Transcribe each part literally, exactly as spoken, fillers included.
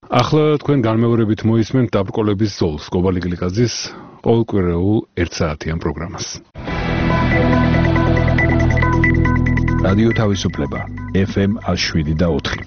ახლა თქვენ განმეორებით მოისმენთ დაბრკოლების ზოლს კობალი გლიკაძის ყოველკვირეულ ერთ საათიან პროგრამას. რადიო თავისუფლება ეფ ემ შვიდ და ოთხი.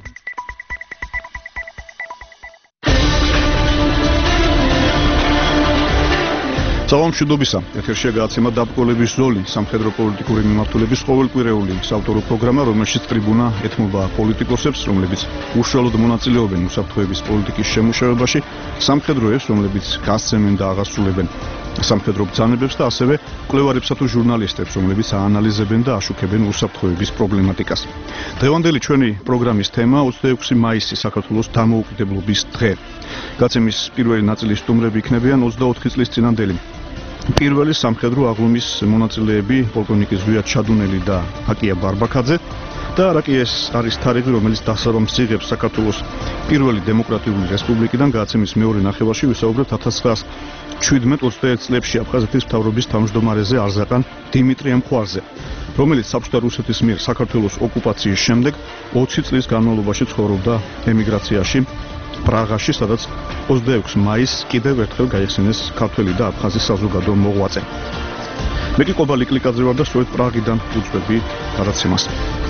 Საუბრობთ ეთერშია გადაცემა დაბრკოლების ზოლი სამხედრო პოლიტიკური მიმართულების ყოველკვირეული საავტორო პროგრამა, რომელშიც ტრიბუნა ეთმობა პოლიტიკოსებს, რომლებიც უშუალოდ მონაწილეობენ უსაფრთხოების პოლიტიკის შემუშავებაში, სამხედროებს, რომლებიც გასცემენ და აღასრულებენ სამხედრო ბრძანებებს და ასევე მკვლევარებსა თუ ჟურნალისტებს, რომლებიც აანალიზებენ და აშუქებენ უსაფრთხოების პრობლემატიკას. დღევანდელი ჩვენი პროგრამის თემა ოცდაექვსი მაისი საქართველოს დამოუკიდებლობის დღე. გადაცემის პირველი ნაწილის სტუმრები იქნებიან ოცდაოთხი წლის წინანდელი პირველი სამხედრო აღლუმის მონაწილეები პოლკოვნიკი ზვიად ჩადუნელი და აკია ბარბაქაძე და რაკიეს არის თარიღი, რომელიც დასაბამს იღებს საქართველოს პირველი დემოკრატიული რესპუბლიკიდან გადაცემის მეორე ნახევარში ვისაუბრებთ ათას ცხრაასი შვიდმეტ ოცდაერთ წლებში აფხაზეთის მთავრობის თავმჯდომარეზე არზაკან დიმიტრი ემხვარზე, რომელიც საბჭოთა რუსეთის მიერ საქართველოს ოკუპაციის შემდეგ ოცი წლის განმავლობაში ცხოვრობდა ემიგრაციაში პრაღაში, სადაც ოცდაექვსი მაისს კიდევ ერთხელ გაიხსენეს ქართველი და აფხაზი საზოგადო მოღვაწე. მე კი კობალი გლიკაძე ვარ და სწორედ პრაღიდან უძღვები გადაცემას.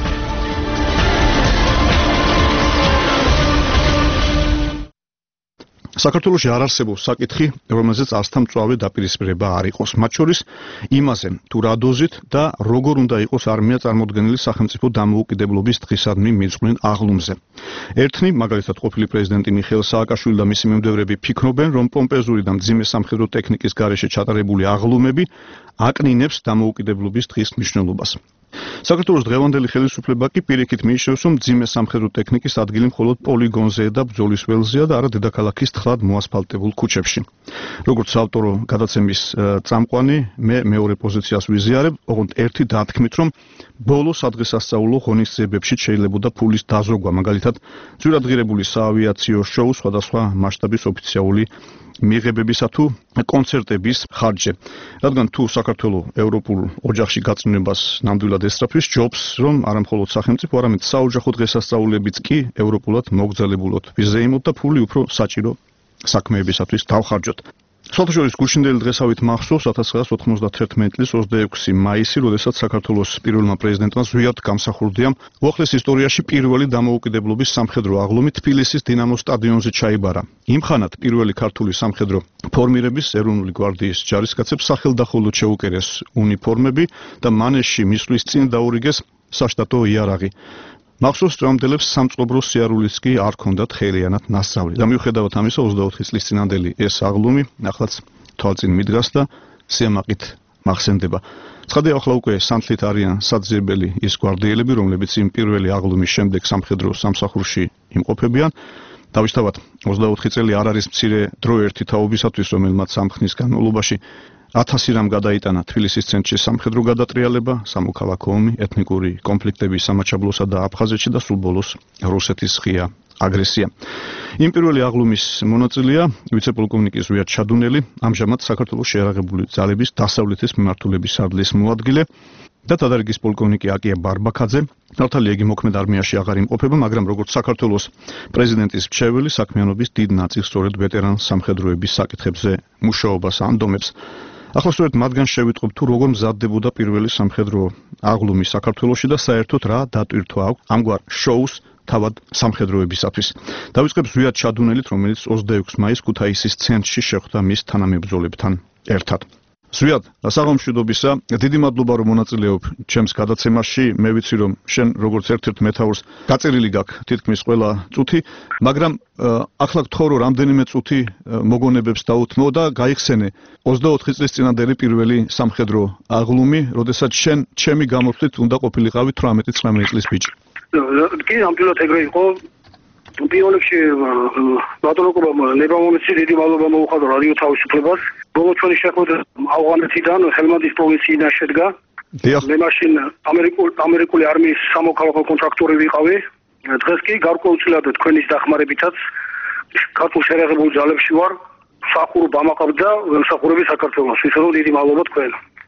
საქართველოში არ არსებობს საკითხი, რომელზეც არცთა მწვავე დაპირისპირება არ იყოს. მათ შორის იმაზე, თუ რა დოზით და როგორ უნდა იყოს არმია წარმოდგენილი სახელმწიფო დამოუკიდებლობის დღისადმი მიძღვნილ აღლუმზე. ერთნი, მაგალითად ყოფილი პრეზიდენტი მიხეილ სააკაშვილი და მისი მიმდევრები ფიქრობენ, რომ პომპეზური და მძიმე სამხედრო ტექნიკის გარეშე ჩატარებული აღლუმები აკნინებს დამოუკიდებლობის დღის მნიშვნელობას. საქართველოს დღევანდელი ხელისუფლება კი პირიქით მიიჩნევს, რომ მძიმე სამხედრო ტექნიკის ადგილი მხოლოდ პოლიგონზე და ბრძოლის ველზეა და არა დედაქალაქის თხლად მოასფალტებულ ქუჩებში. როგორც ავტორო გადაცემის წამყვანი, მე მეორე პოზიციას ვიზიარებ, ოღონდ ერთი დათქმით, რომ ბოლო სადღესასწაულო ღონისძიებებში შეიძლებოდა ფულის დაზოგვა, მაგალითად, ძვირადღირებული საავიაციო შოუ სხვადასხვა მასშტაბის ოფიციალური მიღებებისა თუ კონცერტების ხარჯზე. რადგან თუ საქართველოს ევროპულ ოჯახში გაწმენებას ნამდვილად ესწრაფვის, ჯობს, რომ არა მხოლოდ სახელმწიფო, არამედ საოჯახო დღესასწაულებიც კი ევროპულად მოგრძალებულოთ ვიზეიმოთ და ფული უფრო საჭირო საქმეებისათვის დავხარჯოთ. საერთაშორისო გუშინდელი დღესავით მახსოვს ათას ცხრაასი ოთხმოცდათერთმეტი წლის ოცდაექვსი მაისი, როდესაც საქართველოს პირველმა პრეზიდენტმა ზვიად გამსახურდია უახლეს ისტორიაში პირველი დამოუკიდებლობის სამხედრო აღლუმი თბილისის დინამოს სტადიონზე ჩაიბარა. იმხანად პირველი ქართული სამხედრო ფორმირების ეროვნული გვარდიის ჯარისკაცებს სახელდახელოდ შეუკერეს უნიფორმები და მანეშში მისვლის წინ დაურიგეს საშტატო იარაღი. მახსოვს ჭრამდელებს სამწყობრო სიარულიც კი არ ქონდათ ხელიანად ნასწავლი. და მიუხედავად ამისა ოცდაოთხი წლის წინანდელი ეს აღლუმი ახლაც თვალწინ მიდგას და სიამაყით მახსენდება. ცხადია, ახლა უკვე სანთლით არიან საძიებელი ის გვარდიელები, რომლებიც იმ პირველი აღლუმის შემდეგ სამხედრო სამსახურში იმყოფებიან. დავიშთავად, ოცდაოთხი წელი არ არის მცირე დრო ერთი თაობისათვის, რომელმაც ამ ხნის განმავლობაში ათასი რამ გადაიტანა თბილისის ცენტრში სამხედრო გადატრიალება, სამოქალაქო ომი, ეთნიკური კონფლიქტები სამაჩაბლოსა და აფხაზეთში და სულ ბოლოს რუსეთის ღია აგრესია. იმ პირველი აღლუმის მონაწილეა ვიცე-პოლკოვნიკი ზვიად ჩადუნელი, ამჟამად საქართველოს შეიარაღებული ძალების დასავლეთის მიმართულების სარდლის მოადგილე და თადარიგის პოლკოვნიკი აკია ბარბაქაძე. მართალია, იგი მოქმედ არმიაში აღარ იმყოფება, მაგრამ როგორც საქართველოს პრეზიდენტის მრჩეველი, საქმიანობის დიდ ნაწილს სწორედ ვეტერან სამხედროების საკითხებზე მუშაობას ანდომებს. ახლა სწორედ მათგან შევიტყობ, თუ როგორ მზადდებოდა პირველი სამხედრო აღლუმი საქართველოში და საერთოდ რა დატვირთვა აქვს ამგვარ შოუს თავად სამხედროებისათვის. დავიწყებ ზვიად ჩადუნელით, რომელიც ოცდაექვსი მაისს ქუთაისის ცენტრში შეხვდა მის თანამებრძოლებთან ერთად. ზვიად, საღამოშვიდობისა, დიდი მადლობა რომ მონაწილეობ ჩემს გადაცემაში. მე ვიცი რომ შენ როგორც ერთ-ერთ მეთაურს გაწერილი გაქვს თითქმის ყველა წუთი, მაგრამ ახლა გთხოვ რომ რამდენიმე წუთი მოგონებებს დაუთმო და გაიხსენე ოცდაოთხი წლის წინანდელი პირველი სამხედრო აღლუმი, როდესაც შენ ჩემი გამოთვლით უნდა ყოფილიყავი თვრამეტი ცხრამეტი წლის ბიჭი. კი, ნამდვილად ეგრე იყო. პირველ რიგში ბატონობა ლებამომიცი დიდი მადლობა მოუხადო რადიო თავისუფლებას. ბოლო ჩვენი შეხვედრა ავღანეთიდან ჰელმანდის პროვინციიდან შედგა. მე მაშინ ამერიკული ამერიკული არმიის სამოქალაქო კონტრაქტორი ვიყავი. დღეს კი გარკვეულწილად თქვენის დახმარებითაც ქართულ შეიარაღებულ ძალებში ვარ. მსახურობა მაყავდა მსახურები საქართველოს. ისე რომ დიდი მადლობა თქვენ.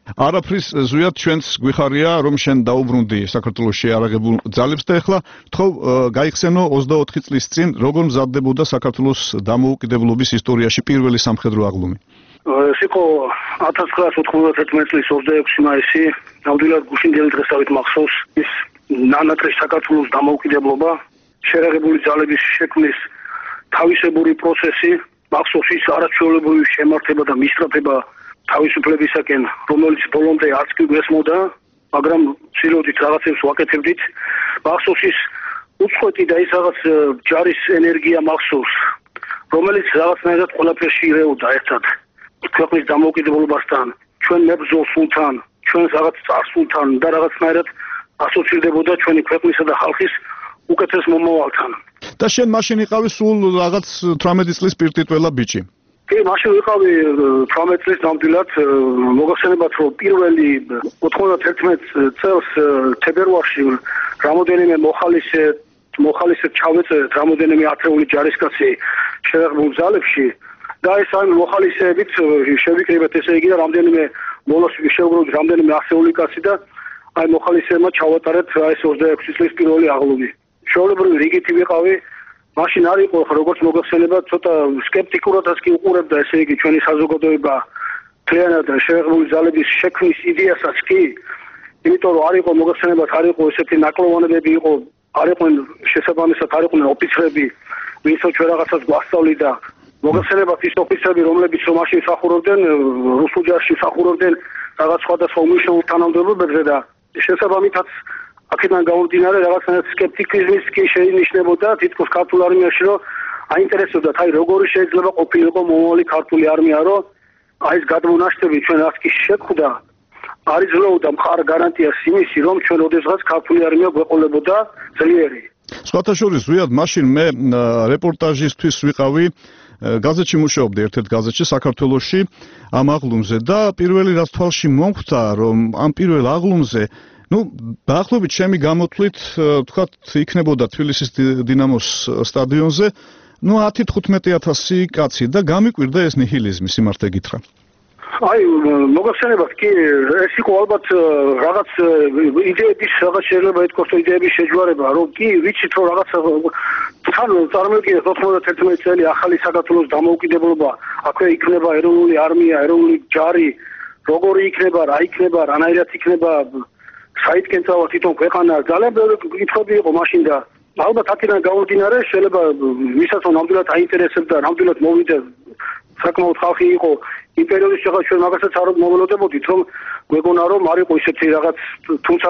არაფრის ზույად ჩვენც გვიხარია რომ შენ დაუბრუნდი საქართველოს შეარაღებულ ძალებს და ეხლა თქო გაიხსენო ოცდაოთხი წლის წინ როგორ მზადდებოდა საქართველოს დამოუკიდებლობის ისტორიაში პირველი სამხედრო აღლუმი. ეს იყო ათას ცხრაას ოთხმოცდათერთმეტი წლის ოცდაექვსი მაისი, ნამდვილად გუშინდელი დღესავით მახსოვს ის ნანატრის საქართველოს დამოუკიდებლობა, შეერაღებული ძალების შექმნის თავისებური პროცესი, მახსოვს ის არაჩვეულებრივი შემართება და მისწრაფება თავისუფლებისაკენ, რომელიც ბოლომდე არც კი გვესმოდა, მაგრამ ცდილობდით რაღაცებს ვაკეთებდით. მახსოვს ის უცხოეთი და ის რაღაც ჯარის ენერგია მახსოვს, რომელიც რაღაცნაირად ყველაფერში ირეოდა ერთად. ქვეყნის დამოუკიდებლობასთან, ჩვენ მებრძოლ სულთან, ჩვენ რაღაც წარსულთან და რაღაცნაირად ასოცირდებოდა ჩვენი ქვეყნისა და ხალხის უკეთეს მომავალთან. და შენ მაშინ იყავი სულ რაღაც თვრამეტი წლის პირტიტველა ბიჭი. კი, მაშინ ვიყავი თვრამეტი წლის ნამდვილად, მოგახსენებათ რომ პირველი ოთხმოცდათერთმეტი წელს თებერვალში რამოდენიმე მოხალისე მოხალისე ჩავეწერეთ რამოდენიმე ათეული ჯარისკაცი შეერაღებულ ძალებში და ეს ამ მოხალისეებით შევიკრიბეთ ესე იგი და რამდენიმე მონოს შეუბრუნდით რამდენიმე ასეული კაცი და აი მოხალისეებმა ჩავატარეთ ეს ოცდაექვსი წლის პირველი აღლუმი. შეულებრივი რიგითი ვიყავი, მაშინ არ იყო როგორც მოგახსენებათ ცოტა სკეპტიკურადაც კი უყურებდა ესე იგი ჩვენი საზოგადოება მთლიანად შეერაღებული ძალების შექმნის იდეასაც კი, იმიტომ რომ არ იყო მოგახსენებათ არ იყო ესეთი ნაკლოვანებები იყო, არ იყვნენ შესაბამისად არ იყვნენ ოფიცრები, ვინც ჩვენ რაღაცას გვასწავლიდა. მოგახსენებათ ის ოფიცრები, რომლებიც რომ მაშინ მსახურობდნენ, რუსულ ჯარში მსახურობდნენ რაღაც სხვადასხვა უმნიშვნელო თანამდებობებზე და შესაბამითაც აქედან გამომდინარე რაღაცნაირად სკეპტიკიზმის კი შეინიშნებოდა თითქოს ქართულ არმიაში, რომ აინტერესებდათ, აი როგორი შეიძლება ყოფილიყო მომავალი ქართული არმია, რომ აი ეს გადმონაშთები ჩვენ რაც კი შეხვდა, არ იძლეოდა მხარ გარანტიას იმისი, რომ ჩვენ ოდესღაც ქართული არმია გვეყოლებოდა ძლიერი. სხვათა შორის ზვიად მაშინ მე რეპორტაჟისთვის ვიყავი გაზეთში მუშაობდი ერთ-ერთ გაზეთში საქართველოში ამ აღლუმზე და პირველი რაც თვალში მომხვდა რომ ამ პირველ აღლუმზე ну დაახლოებით ჩემი გამოთვლით თქვათ იქნებოდა თბილისის დინამოს სტადიონზე ну ათი თხუთმეტი ათასი კაცი და გამიკვირდა ეს ნიჰილიზმი სიმართლე გითხრა. აი მოგახსენებათ კი ეს იყო ალბათ რაღაც იდეების რაღაც შეიძლება ითქვას რომ იდეების შეჯვარება რომ კი ვიცით რომ რაღაც თან წარმოგიდგენთ ოთხმოცდათერთმეტი წელი ახალი საქართველოს დამოუკიდებლობა აქვე იქნება ეროვნული არმია ეროვნული ჯარი როგორი იქნება რა იქნება რანაირად იქნება საითკენ წავა თვითონ ქვეყანა ძალიან ბევრი კითხვები იყო მაშინ და ალბათ აქედან გამომდინარე შეიძლება ვისაც ნამდვილად აინტერესებდა ნამდვილად მოვიდა საკმაოდ ხალხი იყო იმ პერიოდის შეხა ჩვენ მაგასაც არ მოველოდებოდით რომ გვეგონა რომ არ იყო ისეთი რაღაც თუმცა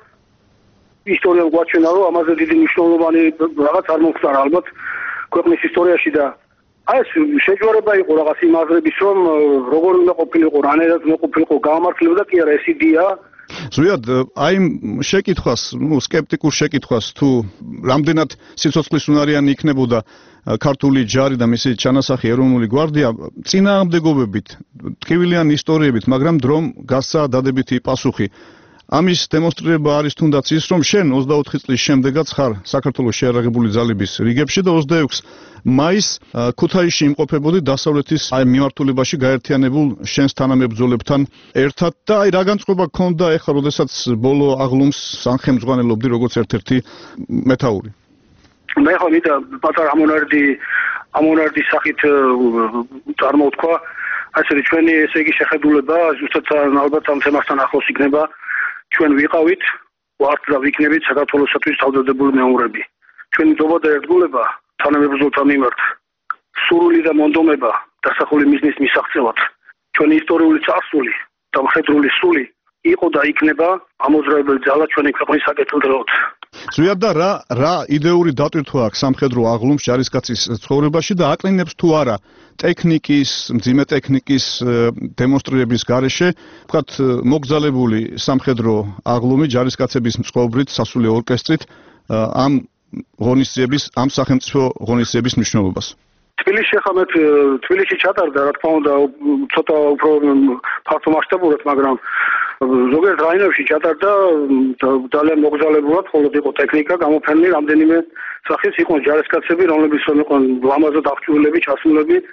ისტორიამ გვაჩვენა რომ ამაზე დიდი მნიშვნელოვანი რაღაც არ მომხდარა ალბათ ქვეყნის ისტორიაში და აი ეს შეჯვარება იყო რაღაც იმ აზრების რომ როგორ უნდა ყოფილიყო რანაირად უნდა ყოფილიყო გაამართლებოდა კი არა ეს იდეა ზვიად აი შეკითხვას ნუ სკეპტიკურ შეკითხვას თუ რამდენად სიცოცხლის უნარიანი იქნებოდა ქართული ჯარი და მისი ჩანასახი ეროვნული გვარდია წინააღმდეგობებით ტკივილიანი ისტორიებით მაგრამ დრომ გასცა დადებითი პასუხი ამის დემონსტრირება არის თუნდაც ის რომ შენ ოცდაოთხი წლის შემდეგაც ხარ საქართველოს შეერაღებული ძალების რიგებში და ოცდაექვსი მაისს ქუთაისში იმყოფებოდი დასავლეთის აი მიმართულებაში გაერთიანებულ შენს თანამებრძოლებთან ერთად და აი რა განწყობა გქონდა ეხლა როდესაც ბოლო აღლუმს სამხემძღვანელობდი როგორც ერთ-ერთი მეთაური მე ხო მითხა პატარა ამონარდი ამონარდის სახით წარმოვთქვა ასე ჩვენი ესე იგი შეხედულება ზუსტად ალბათ ამ თემასთან ახლოს იქნება ჩვენ ვიყავით ვართ და ვიქნებით საქართველოსთვის თავდადებული მეომრები ჩვენი ძობა და ერთგულება თანამებრძოლთა მიმართ სურვილი და მონდომება დასახული მიზნის მისაღწევად ჩვენი ისტორიული წარსული და მხედრული სული იყო და იქნება ამოძრავებელი ძალა ჩვენი ქვეყნის საკეთილდღეოდ ზვიად და რა რა იდეური დატვირთვა აქვს სამხედრო აღლუმს ჯარისკაცის ცხოვრებაში და აკლინებს თუ არა ტექნიკის, მძიმე ტექნიკის დემონსტრირების გარეშე, ვთქვათ, მოგზალებული სამხედრო აღლუმი ჯარისკაცების მწყობრით, სასულე ორკესტრით ამ ღონისძიების, ამ სახელმწიფო ღონისძიების მნიშვნელობას. თბილისში ხა მე თბილისში ჩატარდა, რა თქმა უნდა, ცოტა უფრო ფართომასშტაბურად, მაგრამ ზოგიერთ რაიონებში ჩატარდა ძალიან მოგზალებულად, ხოლო იყო ტექნიკა გამოფენილი, რამდენიმე სახის იყო ჯარისკაცები, რომლებიც იყვნენ ლამაზად აღჭურვილები, ჩასულები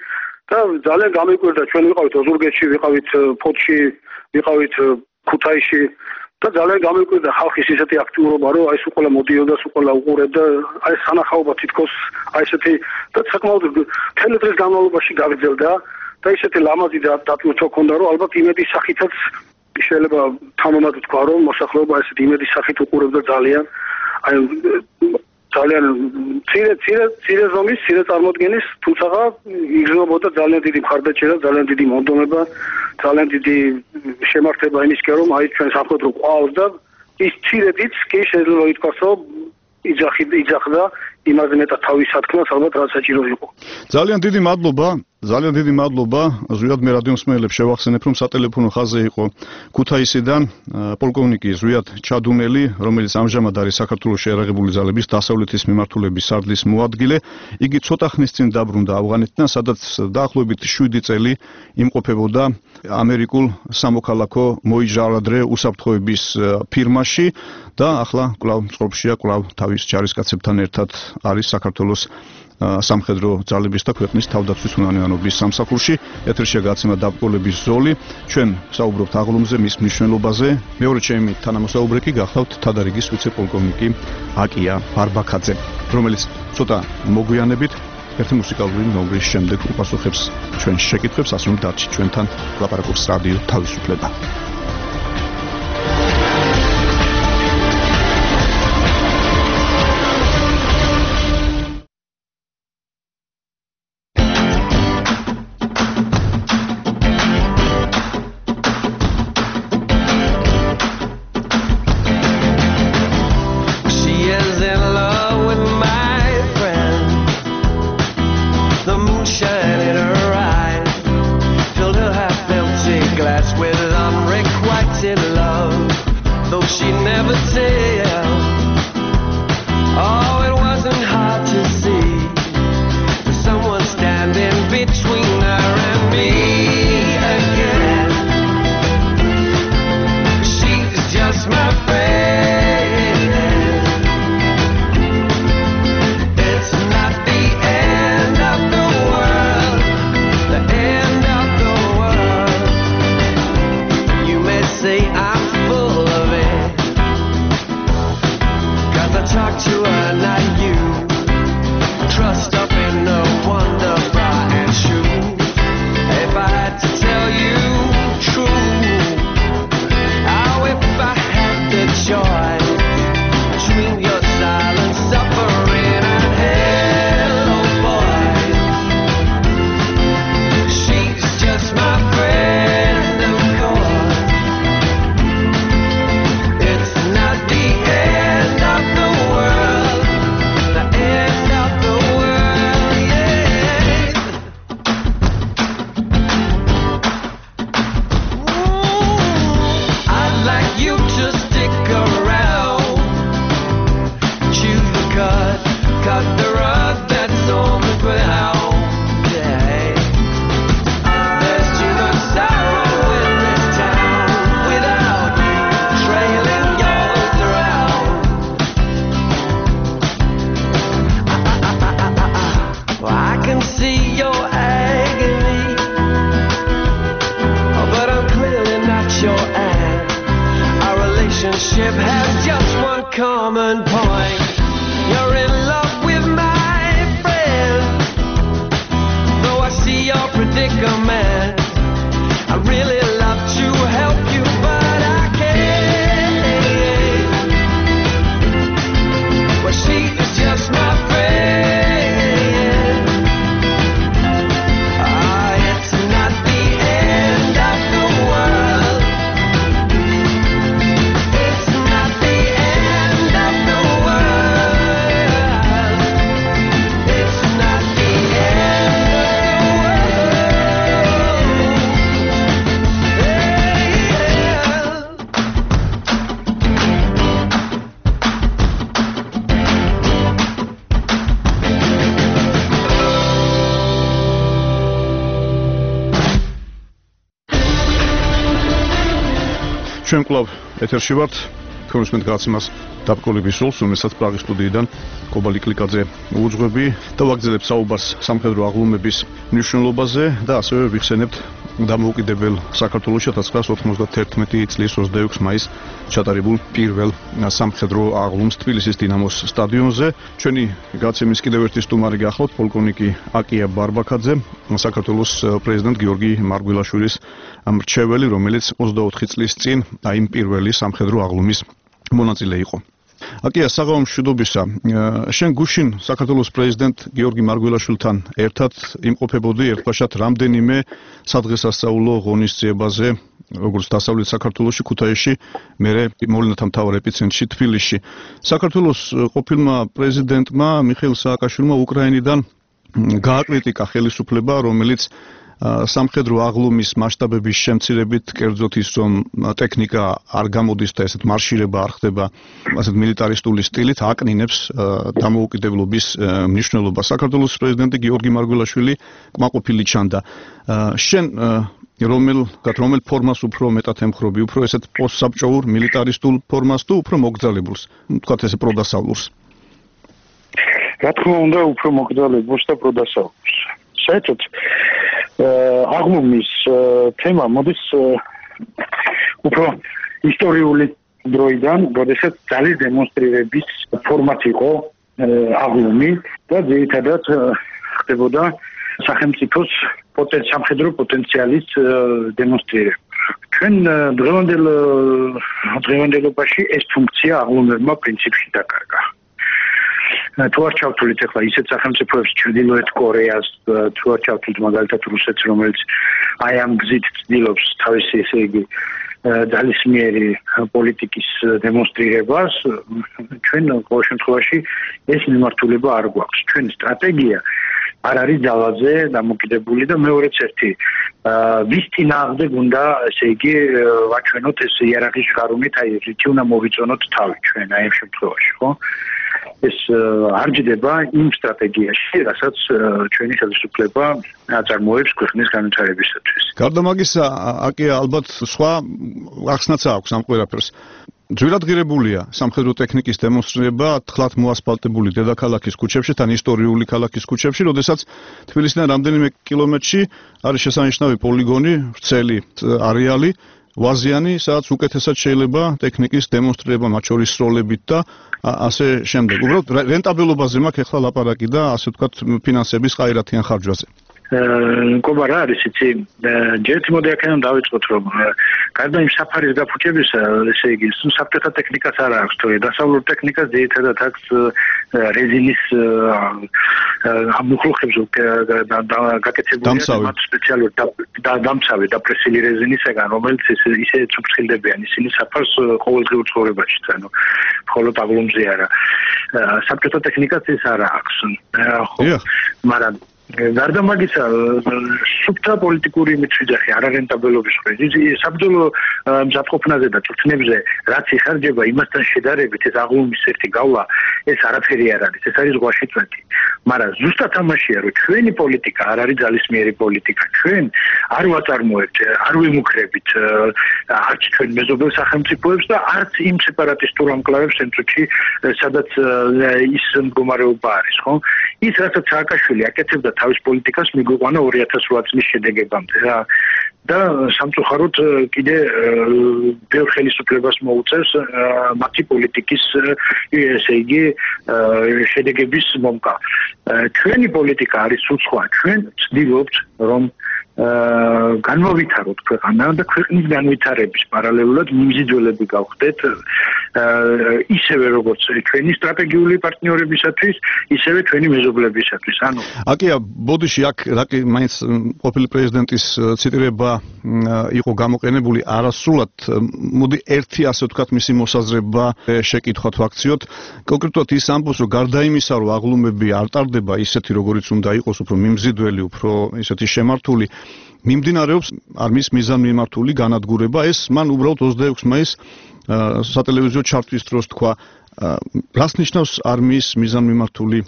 და ძალიან გამიკვირდა, ჩვენ ვიყავით ოზურგეთში, ვიყავით ფოთში, ვიყავით ქუთაისში და ძალიან გამიკვირდა ხალხის ისეთი აქტიურობა, რომ აი ეს უყოლა მოდიოდა, უყოლა უყურებდა, აი ეს სანახაობა თითქოს აი ესეთი და საკმაოდ მთელი დღის განმავლობაში გაგრძელდა და ისეთი ლამაზი და დატვირთვა ქონდა, რომ ალბათ იმედის სახითაც შეიძლება თამამად ვთქვა, რომ მოსახლეობა ესეთი იმედის სახით უყურებდა ძალიან აი ძალიან ცირე ცირე ცირე ზომის, ცირე წარმოდგენის, თუმცა იგრძნობოდა ძალიან დიდი მხარდაჭერა, ძალიან დიდი მონდომება, ძალიან დიდი შემართება იმისკენ, რომ აი ჩვენ სამხედრო ყავს და ის ცირედიც კი შეიძლება ითქვას, რომ იძახი იძახდა იმაზე მეტად თავის სათქმას, ალბათ რაც საჭირო იყო. ძალიან დიდი მადლობა, ძალიან დიდი მადლობა. ზვიად მე რადიო მსმენელებს შევახსენებ, რომ სატელეფონო ხაზზე იყო ქუთაისიდან პოლკოვნიკი ზვიად ჩადუნელი, რომელიც ამჟამად არის საქართველოს შეიარაღებული ძალების დასავლეთის მიმართულების სარდლის მოადგილე. იგი ცოტა ხნის წინ დაბრუნდა ავღანეთიდან, სადაც დაახლოებით შვიდი წელი იმყოფებოდა ამერიკულ სამოქალაქო მოიჟარადრე უსაფრთხოების ფირმაში და ახლა კვლავ წყობშია, კვლავ თავის ჯარისკაცებთან ერთად არის საქართველოს სამხედრო ძალების და ქვეყნის თავდაცვის უნანიანობის სამსახურში. ეთერშია გაცემა დაბრკოლების ზოლი. ჩვენ საუბრობთ აღლუმზე, მის მნიშვნელობაზე. მეორე ჩემი თანამოსაუბრე კი გახლავთ თადარიგის ვიცე-პოლკოვნიკი აკია ბარბაქაძე, რომელიც ცოტა მოგვიანებით ერთი მუსიკალური ნომრის შემდეგ უპასუხებს ჩვენ შეკითხვებს, ასე რომ დარჩით ჩვენთან. ლაპარაკობს რადიო თავისუფლება. ჩვენ კლუბ ეთერში ვართ, თქვენ უსმენთ გაცემას დაბკოლების სულს, რომელსაც პრაღის სტუდიიდან კობალი კლიკაძე უძღვები და ვაგრძელებ საუბარს სამხედრო აღლუმების მნიშვნელობაზე და ასევე ვიხსენებთ დამოუკიდებელ საქართველოს ოქროს ათას ოცდაათი წლის ოცდაექვსი მაისს ჩატარებულ პირველ სამხედრო აღლუმს თბილისის დინამოს სტადიონზე. ჩვენი გაცემის კიდევ ერთი სტუმარი გახლავთ პოლკოვნიკი აკია ბარბაქაძე, საქართველოს პრეზიდენტ გიორგი მარგველაშვილის მრჩეველი, რომელიც ოცდაოთხი წლის წინ აი იმ პირველი სამხედრო აღლუმის მონაწილე იყო. აკია, საღამო მშვიდობისა. შენ გუშინ საქართველოს პრეზიდენტ გიორგი მარგველაშვილთან ერთად იმყოფებოდი ერთბაშად რამდენიმე სადღესასწაულო ღონისძიებაზე, როგორც დასავლეთ საქართველოში, ქუთაისში, მერე მოვლენათა მთავარ ეპიცენტრში თბილისში. საქართველოს ყოფილმა პრეზიდენტმა მიხეილ სააკაშვილმა უკრაინიდან გააკრიტიკა ხელისუფლება, რომელიც სამხედრო აღლუმის მასშტაბების შემცირებით, კერძოდ ის რომ ტექნიკა არ გამოდის და ესეთ მარშირება არ ხდება ასეთ მილიტარისტული სტილით, აკნინებს დამოუკიდებლობის მნიშვნელობას. საქართველოს პრეზიდენტი გიორგი მარგველაშვილი კმაყოფილი ჩანდა. შენ რომელ რომელ ფორმას უფრო მეტად ემხრობი, უფრო ესეთ პოსტსაბჭოურ მილიტარისტულ ფორმას თუ უფრო მოგრძალებულს, თქვათ ესე პროდასავლურს? რა თქმა უნდა, უფრო მოგრძალებულს და პროდასავლურს. საერთოდ აღლუმის თემა მოდის უფრო ისტორიული დროიდან, როდესაც ძალის დემონსტრირების ფორმატ იყო აღლუმი და ძირითადად ხდებოდა სახელმწიფოს სამხედრო პოტენციალის დემონსტრირება. ჩვენ დღევანდელ დღევანდელობაში ეს ფუნქცია აღლუმებმა პრინციპში დაკარგა. თუ არ ჩავთვლით ახლა ისეთ სახელმწიფოებს, ჩრდილოეთ კორეას, თუ არ ჩავთვლით მაგალითად რუსეთს, რომელიც აი ამ გზით ცდილობს თავისი, ესე იგი, ძალისმიერი პოლიტიკის დემონსტრირებას, ჩვენ ყოველ შემთხვევაში ეს მიმართულება არ გვაქვს. ჩვენი სტრატეგია არ არის ძალაზე დამოკიდებული და მეორეც ერთი, ვის წინააღმდეგ უნდა, ესე იგი, ვაჩვენოთ ეს იერარქიის შრომით, აი რითი უნდა მოვიწონოთ თავი ჩვენ აი ამ შემთხვევაში, ხო? ეს არ ჯდება იმ სტრატეგიაში, რასაც ჩვენი ხელისუფლება აწარმოებს ქვეყნის განვითარებისათვის. გარდა მაგისა, აკია, ალბათ სხვა ახსნაც აქვს ამ ყველაფერს. ძვირადღირებულია სამხედრო ტექნიკის დემონსტრირება თხლად მოასფალტებული დედაქალაქის ქუჩებში, თან ისტორიული ქალაქის ქუჩებში, როდესაც თბილისიდან რამდენიმე კილომეტრში არის შესანიშნავი პოლიგონი, ვრცელი არეალი, ვაზიანი, სადაც უკეთესად შეიძლება ტექნიკის დემონსტრირება, მათ შორის სროლებით და ასე შემდეგ. უბრალოდ რენტაბელობაზე მაქვს ახლა ლაპარაკი და ასე ვთქვათ ფინანსების ყაირათიან ხარჯვაზე. მგობა რა არის იცი, ჯერთ მოდი აქედან დავიწყოთ, რომ გარდა იმ საფარის გაფუჭებისა, ესე იგი, საბჭოთა ტექნიკას არ აქვს, თორე დასავლურ ტექნიკას ძირითადად აქვს რეზინის ამუხლუხებს გაკეთებული მათ სპეციალური დამცავი დაპრესილი რეზინისაგან, რომელიც ისე ცუცხილდებიან ისინი საფარს ყოველდღიურ ცხოვრებაში, ანუ მხოლოდ აღლუმზე არა. საბჭოთა ტექნიკას ეს არ აქვს. ხო, მაგრამ გარდა მაგისა, სუფთა პოლიტიკური მიწვიძახი, არარენტაბელობის ხრით, საბრძოლო მზადყოფნაზე და წვრთნებზე რაც იხარჯება, იმასთან შედარებით ეს აღლუმის ერთი გავლა, ეს არაფერი არ არის, ეს არის ზღვაში წვეთი. მაგრამ ზუსტად ამაშია, რომ ჩვენი პოლიტიკა არ არის ძალისმიერი პოლიტიკა. ჩვენ არ ვაწარმოებთ, არ ვიმუქრებით არც ჩვენ მეზობელ სახელმწიფოებს და არც იმ სეპარატისტურ ამკლავებს ცენტრში, სადაც ის მდგომარეობა არის, ხო? ის რასაც სააკაშვილი აკეთებდა თავის პოლიტიკას მიგვიყვანა ორი ათას რვა წლის შედეგებამდე რა და სამწუხაროდ კიდე ბევრ ხელისუფლებას მოუწევს მათი პოლიტიკის ესე იგი შედეგების მომკა. ჩვენი პოლიტიკა არის სულ სხვა. ჩვენ ვცდილობთ რომ განმოვითაროთ ქვეყანა და ქვეყნის განვითარების პარალელურად მიმზიდველები გავხდეთ ისევე როგორც ჩვენი სტრატეგიული პარტნიორებისათვის, ისევე ჩვენი მეზობლებისათვის. ანუ აკია, ბოდიში აქ რაკი მაინც ყოფილი პრეზიდენტის ციტირება იყო გამოყენებული არასრულად, მოდი ერთი ასე ვთქვათ მისი მოსაზრება შეკითხვათ ვაქციოთ. კონკრეტულად ის ამბობს, რომ გარდა იმისა, რომ აღლუმები არ ტარდება ისეთი, როგორიც უნდა იყოს, უფრო მიმზიდველი, უფრო ისეთი შემართული, მიმდინარეობს არმიის მიზანმიმართული განადგურება. ეს მან უბრალოდ ოცდაექვსი მაისს სატელევიზიო ჩარტვის დროს თქვა, რას ნიშნავს არმიის მიზანმიმართული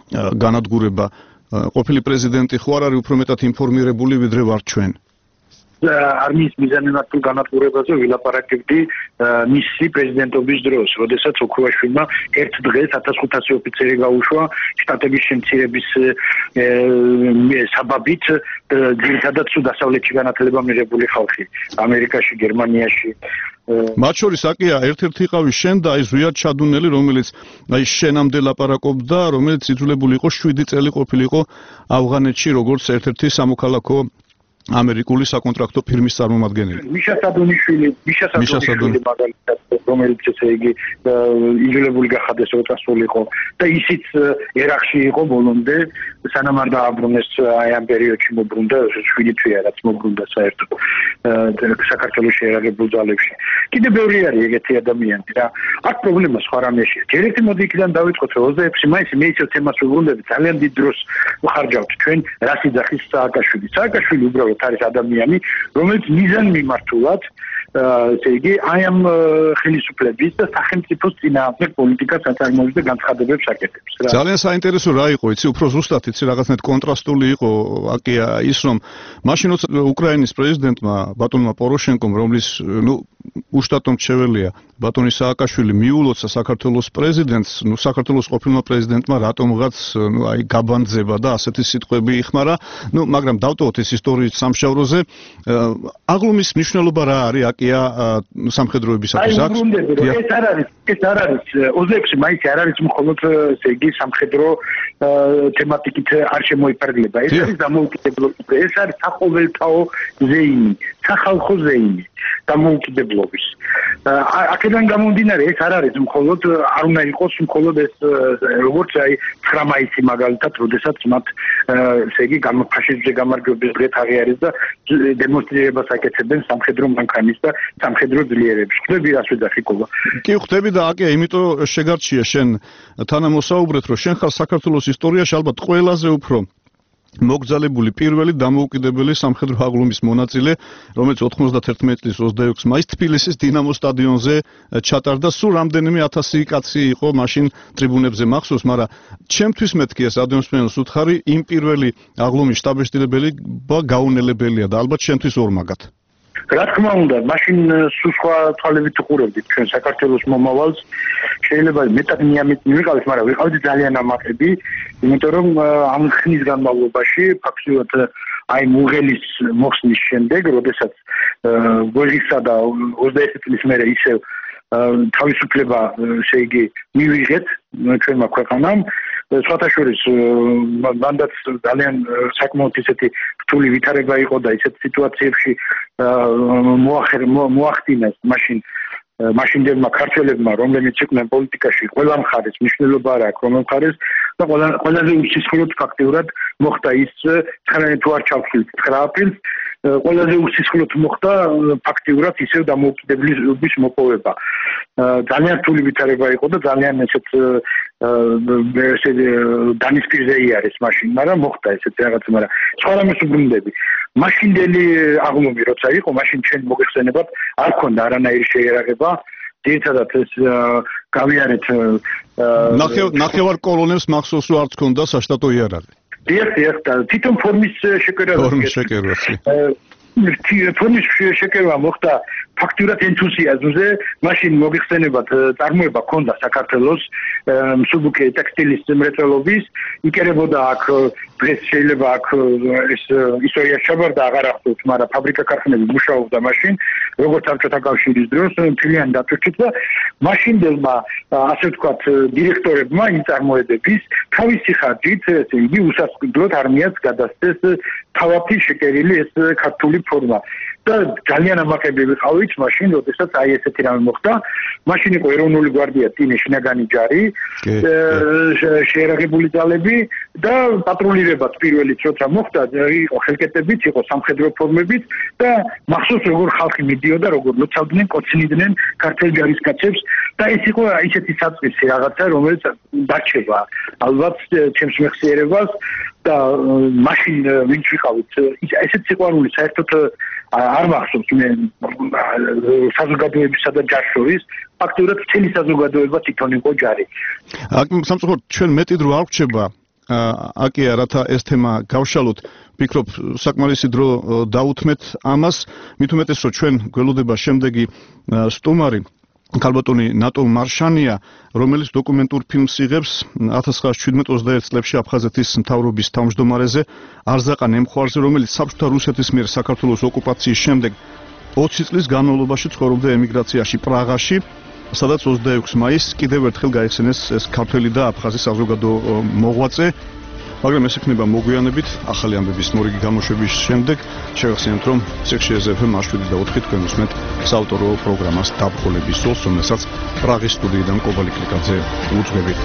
განადგურება. ყოფილი პრეზიდენტი ხო არ არის უფრო მეტად ინფორმირებული ვიდრე ვართ ჩვენ? არმიის მიზანმიმართულ განადგურებაზე ვილაპარაკებდი მისი პრეზიდენტობის დროს, როდესაც ოქროაშვილმა ერთ დღეს ათასხუთასი ოფიცერი გაუშვა შტატების შემცირების საბაბით ძირითადად დასავლეთში განათლება მიღებული ხალხი, ამერიკაში, გერმანიაში. მათ შორის აკია ერთ-ერთი იყავი შენ და აი ზვიად ჩადუნელი, რომელიც აი შენამდე ლაპარაკობდა, რომელიც იძულებული იყო შვიდი წელი ყოფილიყო ავღანეთში, როგორც ერთ-ერთი სამოქალაქო ამერიკული საკონტრაქტო ფირმის წარმომადგენელი. მიშა სადონიშვილი, მიშა სადონიშვილი მაგალითად, რომელიც ესე იგი იძულებული გახადეს რომ წასულიყო და ისიც ერაყში იყო ბოლომდე, სანამ არ დააბრუნეს აი ამ პერიოდში მოbrunდა შვიდი თვეა რაც მოbrunდა საერთოდ საქართველოს შეერაგებულ ძალებში. კიდევ ბევრი არის ეგეთი ადამიანები რა. აქ პრობლემა სხვა რამეშია. ჯერ ერთი მოდი იქიდან დავიწყოთ რომ ოცდაექვსი მაისი მე ისევ თემას ვუბრუნდები, ძალიან დიდ დროს ვხარჯავთ ჩვენ რას იძახის სააკაშვილი. სააკაშვილი უბრალოდ არის ადამიანი, რომელიც მიზანმიმართულად ესე იგი აი ამ ხელისუფლების და სახელმწიფოს წინააღმდეგ პოლიტიკას აწარმოებს და განცხადებებს აკეთებს რა. ძალიან საინტერესო რა იყო, იცი, უფრო ზუსტად იცი რაღაცნაირად კონტრასტული იყო აკია ის რომ მაშინ როცა უკრაინის პრეზიდენტმა ბატონმა პოროშენკომ, რომლის ნუ უშტატო მრჩეველია ბატონი სააკაშვილი მიულოცა საქართველოს პრეზიდენტს, ნუ საქართველოს ყოფილმა პრეზიდენტმა რატომღაც ნუ აი გაბანძება და ასეთი სიტყვები იხმარა, ნუ მაგრამ დავტოვოთ ეს ისტორიის სამშაბლოზე. აღლუმის მნიშვნელობა რა არის აკია სამხედროებისათვის აქვს? ეს არ არის, ეს არ არის ოცდაექვსი მაისი არ არის მხოლოდ ესე იგი სამხედრო თემატიკით არ შემოიფარგლება. ეს არის დამოუკიდებლობა, ეს არის საყოველთაო ზეიმი, სახალხო ზეიმი დამოუკიდებლობის. აქედან გამომდინარე ეს არ არის მხოლოდ არ უნდა იყოს მხოლოდ ეს როგორც აი ცხრა მაისი მაგალითად, როდესაც მათ ესე იგი ფაშიზმზე გამარჯვების დღე აღიარეს და დემონსტრირებას აკეთებენ სამხედრო მანქანის და სამხედრო ძლიერების. ხვდები რას ვეძახი კობა? კი ხვდები და აკია, იმიტომ შეგარჩია შენ თანამოსაუბრეთ, რომ შენ ხარ საქართველოს ისტორიაში ალბათ ყველაზე უფრო მოგზალებული პირველი დამოუკიდებელი სამხედრო აღლუმის მონაწილე, რომელიც ოთხმოცდათერთმეტი წლის ოცდაექვსი მაისს თბილისის დინამო სტადიონზე ჩატარდა. სულ რამდენიმე ათასი კაცი იყო მაშინ ტრიბუნებზე მახსოვს, მაგრამ ჩემთვის მეთქი ეს ადამიანს უთხარი იმ პირველი აღლუმის შტაბ-ეშტილებელი გაუნელებელია და ალბათ შენთვის ორმაგად. რა თქმა უნდა, მაშინ სულ სხვა თვალებით უყურებდით ჩვენ საქართველოს მომავალს. შეიძლება მეტად მიამით მივიყავით, მაგრამ ვიყავით ძალიან ამაყები, იმიტომ რომ ამ ხნის განმავლობაში ფაქტობრივად აი მუღელის მოხსნის შემდეგ, როდესაც გოჟისა და ოცდაერთი წლის მერე ისევ თავისუფლება ესე იგი მივიღეთ ჩვენმა ქვეყანამ, სხვათა შორის მანდაც ძალიან საკმაოდ ისეთი რთული ვითარება იყო და ისეთ სიტუაციებში მოახდინეს მაშინ მაშინდელმა ქართველებმა, რომლებიც იყვნენ პოლიტიკაში, ყველა მხარეს მნიშვნელობა არ აქვს, რომელ მხარეს და ყველაზე უსისხლოდ ფაქტიურად მოხდა ის თუ არ ჩავხილთ ცხრა აპრილს, ყველაზე უსისხლოდ მოხდა ფაქტიურად ისევ დამოუკიდებლობის მოპოვება. ძალიან რთული ვითარება იყო და ძალიან ესეთ ესე დანისპირზე იარეს მაშინ, მაგრამ მოხდა ესეთ რაღაც, მაგრამ სხვა რამეს უბრუნდები. მაშინდელი აღლუმი როცა იყო, მაშინ ჩვენ მოგეხსენებათ, არ ქონდა არანაირი შეერაღება. ძირითადად ეს გავიარეთ ნახევარ კოლონელს მახსოვს რომ არც ქონდა საშტატო იარაღი. დიახ, დიახ, თვითონ ფორმის შეკერება. ფორმის შეკერება. ფორმის შეკერება მოხდა ფაქტიურად ენთუზიაზმზე, მაშინ მოგიხსენებათ, წარმოება ქონდა საქართველოს მსუბუქი ტექსტილის მრეწველობის, იკერებოდა აქ დღეს შეიძლება აქ ეს ისტორია ჩაბარდა აღარ ახსოვთ, მაგრამ ფაბრიკა ქარხნები მუშაობდა მაშინ, როგორც საბჭოთა კავშირის დროს, მთლიანი დატვირთვით და მაშინდელმა ასე ვთქვათ დირექტორებმა იმ წარმოებების თავისი ხარჯით, ესე იგი უსასყიდლოდ არმიას გადასცეს თავაფი შეკერილი ეს ქართული ფორმა. და ძალიან ამაყები ვიყავით მაშინ, როდესაც აი ესეთი რამე მოხდა. მაშინ იყო ეროვნული გვარდია, ტიმი, შინაგანი ჯარი, შეერაღებული ძალები და პატრულირებაც პირველი როცა მოხდა, იყო ხელკეტებით, იყო სამხედრო ფორმებით და მახსოვს როგორ ხალხი მიდიოდა, როგორ ლოცავდნენ, კოცნიდნენ ქართულ ჯარისკაცებს და ეს იყო ისეთი საწყისი რაღაცა, რომელიც დარჩება ალბათ ჩემს მეხსიერებას და მაშინ ვინც ვიყავით, ესეთ სიყვარული საერთოდ არ მახსოვს მე საზოგადოებისა და ჯარს შორის, ფაქტობრივად მთელი საზოგადოება თვითონ იყო ჯარი. აქ სამწუხაროდ ჩვენ მეტი დრო არ გვჭირდება აკია რათა ეს თემა გავშალოთ, ვფიქრობ საკმარისი დრო დაუთმეთ ამას, მით უმეტეს რომ ჩვენ გველოდება შემდეგი სტუმარი ქალბატონი ნატო მარშანია, რომელიც დოკუმენტურ ფილმს იღებს ათას ცხრაასი შვიდმეტ ოცდაერთ წლებში აფხაზეთის მთავრობის თავმჯდომარეზე არზაყან ემხვარზე, რომელიც საბჭოთა რუსეთის მიერ საქართველოს ოკუპაციის შემდეგ ოცი წლის განმავლობაში ცხოვრობდა ემიგრაციაში პრაღაში, სადაც ოცდაექვსი მაისს კიდევ ერთხელ გაიხსენეს ეს ქართველი და აფხაზი საზოგადო მოღვაწე, მაგრამ ეს იქნება მოგვიანებით ახალი ამბების მორიგი გამოშვების შემდეგ. შევახსენებთ, რომ სიახში ეზეფემ შვიდი და ოთხი თქვენ უსმენთ საავტორო პროგრამას დაბრკოლების სოლს, რომელსაც პრაღის სტუდიიდან კობალი კლიკაძე უძღვებით.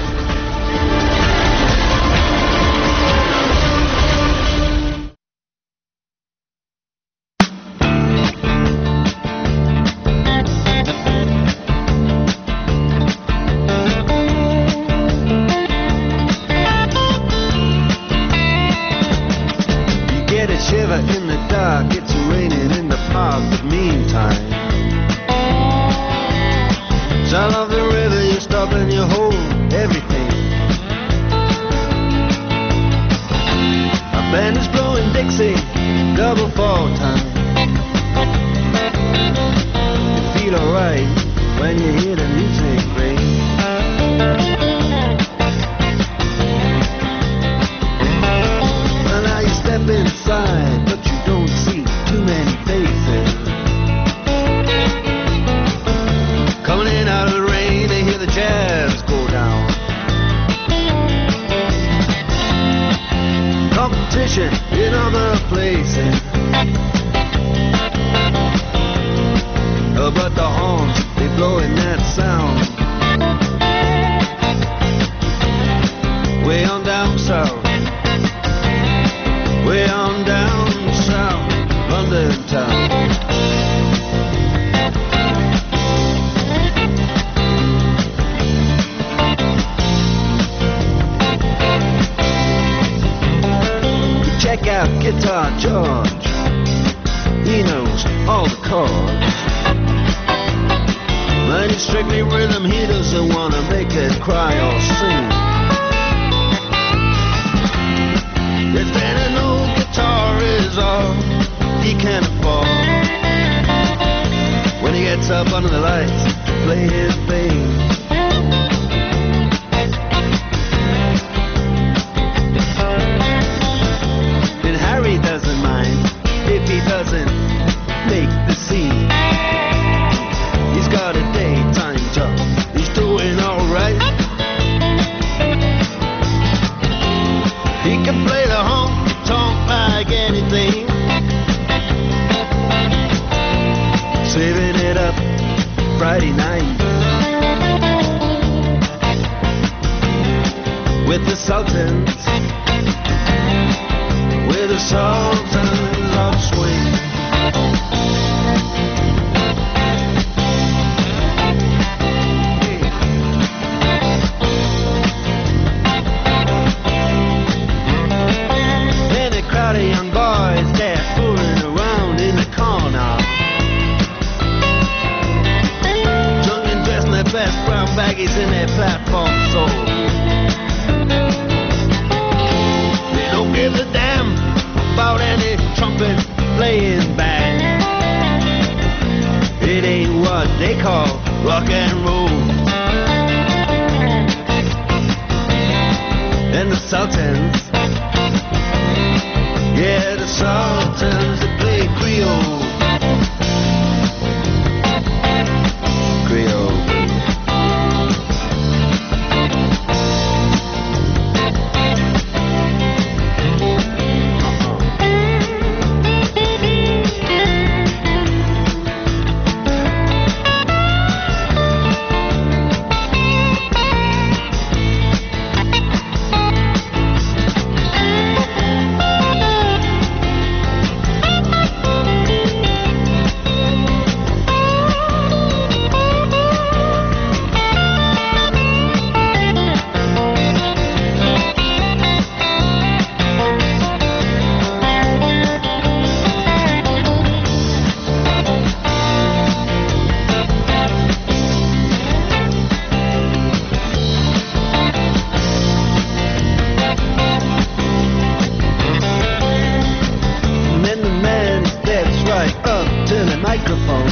microphone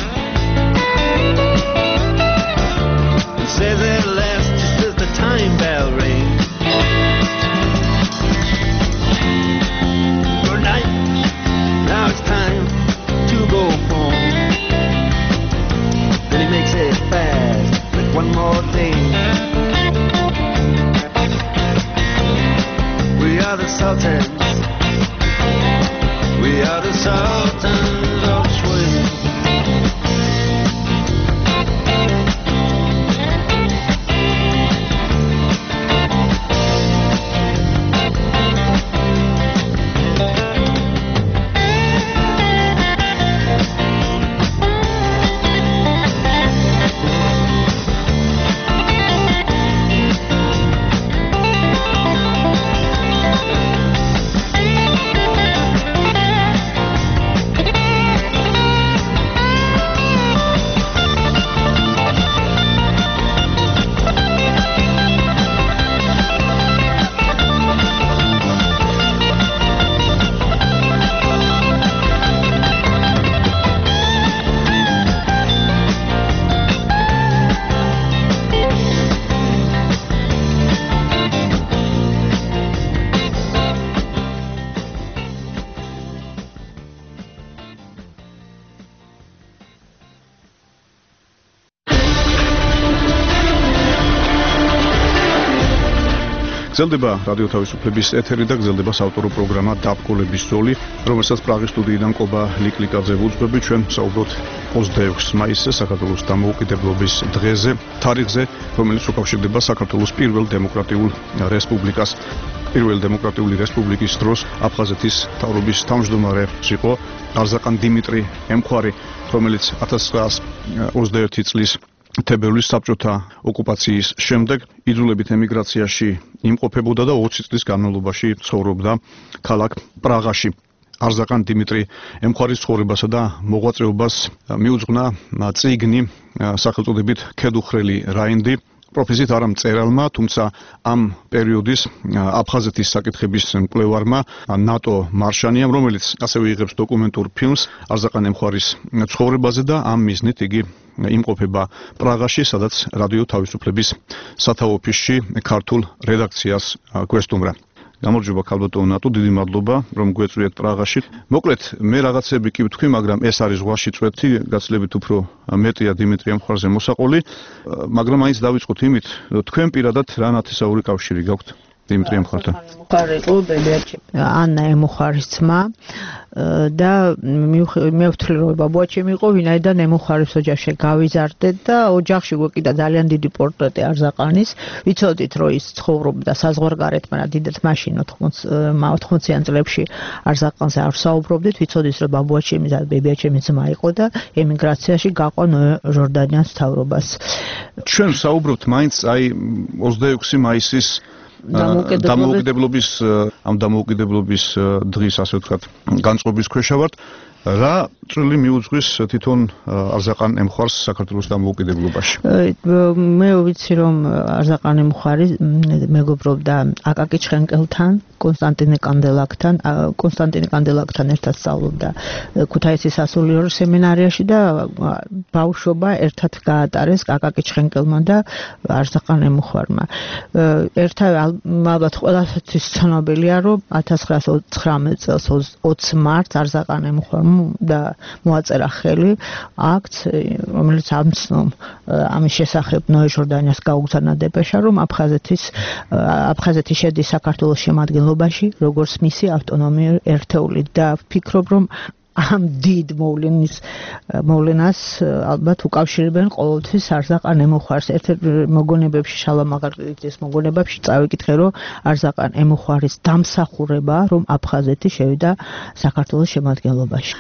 and says at last, just as the time bell rings, good night, now it's time to go home. Then he makes it fast with one more thing. We are the Sultans. We are the Sultans of Swing. გრძელდება რადიო თავისუფლების ეთერი და გრძელდება საავტორო პროგრამა დაბკოლების ზოლი, რომელსაც პრაღის სტუდიიდან ყობა ლიკლიკაძე ვუძღვები. ჩვენ საუბრობთ ოცდაექვსი მაისზე, საქართველოს დამოუკიდებლობის დღეზე, თარიღზე, რომელიც უკავშირდება საქართველოს პირველ დემოკრატიულ რესპუბლიკას. პირველი დემოკრატიული რესპუბლიკის დროს აფხაზეთის მთავრობის თავმჯდომარე იყო არზაყან დიმიტრი ემხვარი, რომელიც ათას ცხრაას ოცდაერთი წლის თებერვლის საბჭოთა ოკუპაციის შემდეგ იძულებით ემიგრაციაში იმყოფებოდა და ოცი წლის განმავლობაში ცხოვრობდა ქალაქ პრაღაში. არზაყან დიმიტრი ემხვარის ცხოვრებასა და მოღვაწეობას მიუძღვნა წიგნი სახელწოდებით ქედუხრელი რაინდი, პროფესიით არა მწერალმა, თუმცა ამ პერიოდის აფხაზეთის საკითხების მკვლევარმა ნატო მარშანიამ, რომელიც ასევე იღებს დოკუმენტურ ფილმს არზაყან ემხვარის ცხოვრებაზე და ამ მიზნით იგი იმყოფება პრაღაში, სადაც რადიო თავისუფლების სათავო ოფისში ქართულ რედაქციას გვესტუმრა. გამარჯობა ქალბატონო ნატო, დიდი მადლობა რომ გვეწვიეთ პრაღაში. მოკლედ მე რაღაცები კი ვთქვი, მაგრამ ეს არის ზღვაში წვეთი, გაცილებით უფრო მეტია დიმიტრი ემხვარზე მოსაყოლი, მაგრამ მაინც დავიწყოთ იმით, თქვენ პირადად რა ნათესაური კავშირი გაქვთ დიმიტრი ემხვართან? იყო ბებიაჩი ანა ემუხარის ძმა და მე ვთვლი რომ ბაბუაჩემ იყო, ვინაიდან ემუხარის ოჯახში გავიზარდე და ოჯახში გვეკიდა ძალიან დიდი პორტრეტი არზაყანის. ვიცოდით რომ ის ცხოვრობდა საზღვარგარეთ, მაგრამ დიდად მაშინ ოთხმოციან წლებში არზაყანზე არ საუბრობდით. ვიცოდით რომ ბაბუაჩემი და ბებიაჩემი ძმა იყო და ემიგრაციაში გაყვა ჟორდანიას მთავრობას. ჩვენ საუბრობთ მაინც აი ოცდაექვსი მაისის დამოუკიდებლობის ამ დამოუკიდებლობის დღის, ასე ვთქვათ, განწყობის ქვეშ ვართ. რა წვლილი მიუძღვის თვითონ არზაყან ემხვარს საქართველოს დამოუკიდებლობაში? მე ვიცი რომ არზაყან ემხვარი მეგობრობდა აკაკი ჩხენკელთან, კონსტანტინე კანდელაკთან, კონსტანტინე კანდელაკთან ერთად სწავლობდა ქუთაისის სასულიერო სემინარიაში და ბავშვობა ერთად გაატარეს აკაკი ჩხენკელმა და არზაყან ემხვარმა. ერთად ალბათ ყველასთვის ცნობილია რომ ათას ცხრაას ოცდათხმეტ წელს ოცი მარტს არზაყან ემხვარმა და მოაწერა ხელი აქტს, რომელიც ამცნომ ამის შესახებ ნოე ჟორდანიას გაუგზავნა დეპეშა, რომ აფხაზეთის აფხაზეთი შედის საქართველოს შემადგენლობაში, როგორც მისი ავტონომიური ერთეული და ვფიქრობ, რომ ამ დიდ მოვლენის მოვლენას ალბათ უკავშირებენ ყოველთვის არზაყან ემუხარს. ერთ-ერთ მოგონებებში, შალვა მაღალყიდიძის მოგონებებში წავიკითხე, რომ არზაყან ემუხარის დამსახურება, რომ აფხაზეთი შევიდა საქართველოს შემადგენლობაში.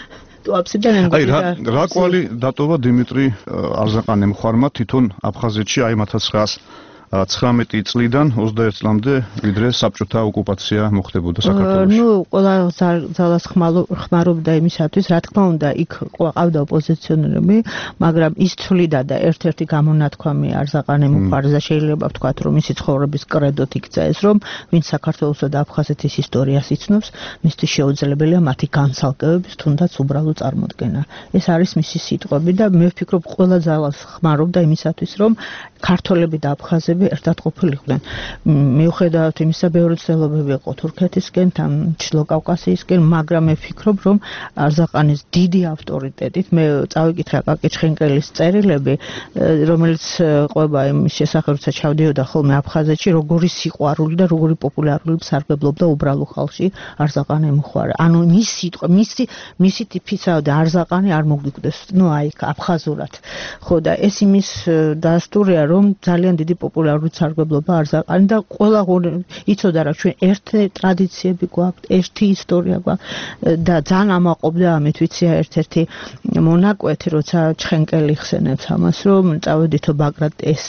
აი რა კვალი დატოვა დიმიტრი არზაყან ემხვარმა თვითონ აფხაზეთში აი ათას ცხრაას ცხრამეტი წლიდან ოცდაერთ წლამდე ვიდრე საბჭოთა ოკუპაცია მოხდებოდა საქართველოში. ნუ ყველა ძალას ხმარობდა იმისათვის, რა თქმა უნდა, იქ ყავდა ოპოზიციონერები, მაგრამ ის ცვლიდა და ერთ-ერთი გამონათქვამი არზაყანე მუხარიძე შეიძლება ვთქვათ, რომ მისი ცხოვრების კრედოთ იქცა ეს, რომ ვინც საქართველოსა და აფხაზეთის ისტორიას იცნობს, მისთვის შეუძლებელია მათი განცალკევების თუნდაც უბრალო წარმოდგენა. ეს არის მისი სიტყვები და მე ვფიქრობ, ყველა ძალას ხმარობდა იმისათვის, რომ ქართველები და აფხაზები ერთად ყოფილიყვნენ. მიუხედავად იმისა, ბევრი ცდილობები იყო თურქეთისკენ, თან ჩრდილო კავკასიისკენ, მაგრამ მე ვფიქრობ, რომ არზაყანის დიდი ავტორიტეტით მე წავიკითხე აკაკი ჩხენკელის წერილები, რომელიც ყვება იმის შესახებ, როცა ჩავდიოდა ხოლმე აფხაზეთში, როგორი სიყვარული და როგორი პოპულარული სარგებლობდა უბრალო ხალხში არზაყანე მუხარიძე. ანუ მის სიტყვა, მისი მისი ტიფისა და არზაყანი არ მოგვიკვდეს, ნუ აი აფხაზურად. ხო და ეს იმის დასტურია, რომ ძალიან დიდი პოპულარული სარგებლობა არზაყანი და ყველა იცოდა რა ჩვენ ერთი ტრადიციები გვაქვს, ერთი ისტორია გვაქვს და ძალიან ამაყობდა ამით ვიცია ერთ-ერთი მონაკვეთი, როცა ჩხენკელი ხსენებს ამას, რომ წავედითო ბაგრატ ეს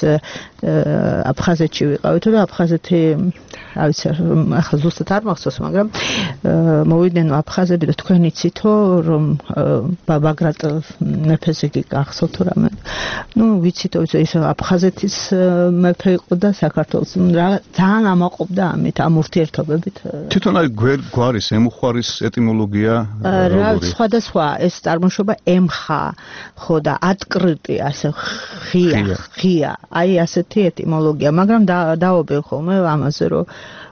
აფხაზეთში ვიყავით და აფხაზეთი რა ვიცი ახლა ზუსტად არ მახსოვს, მაგრამ მოვიდნენ აფხაზები და თქვენ იცითო რომ ბაგრატ მეფეს იგი გახსოვთ რამე. ნუ ვიცითო ის აფხაზეთის მეფე იყო და საქართველოს ძალიან ამაყობდა ამით ამ ურთიერთობებით. თვითონ აი გვარის ემუხარის ეტიმოლოგია რა სხვადასხვა ეს წარმოშობა ემხა ხო და ატკრიტი ასე ხია ხია აი ასეთი ეტიმოლოგია, მაგრამ დავობენ ხოლმე ამაზე რომ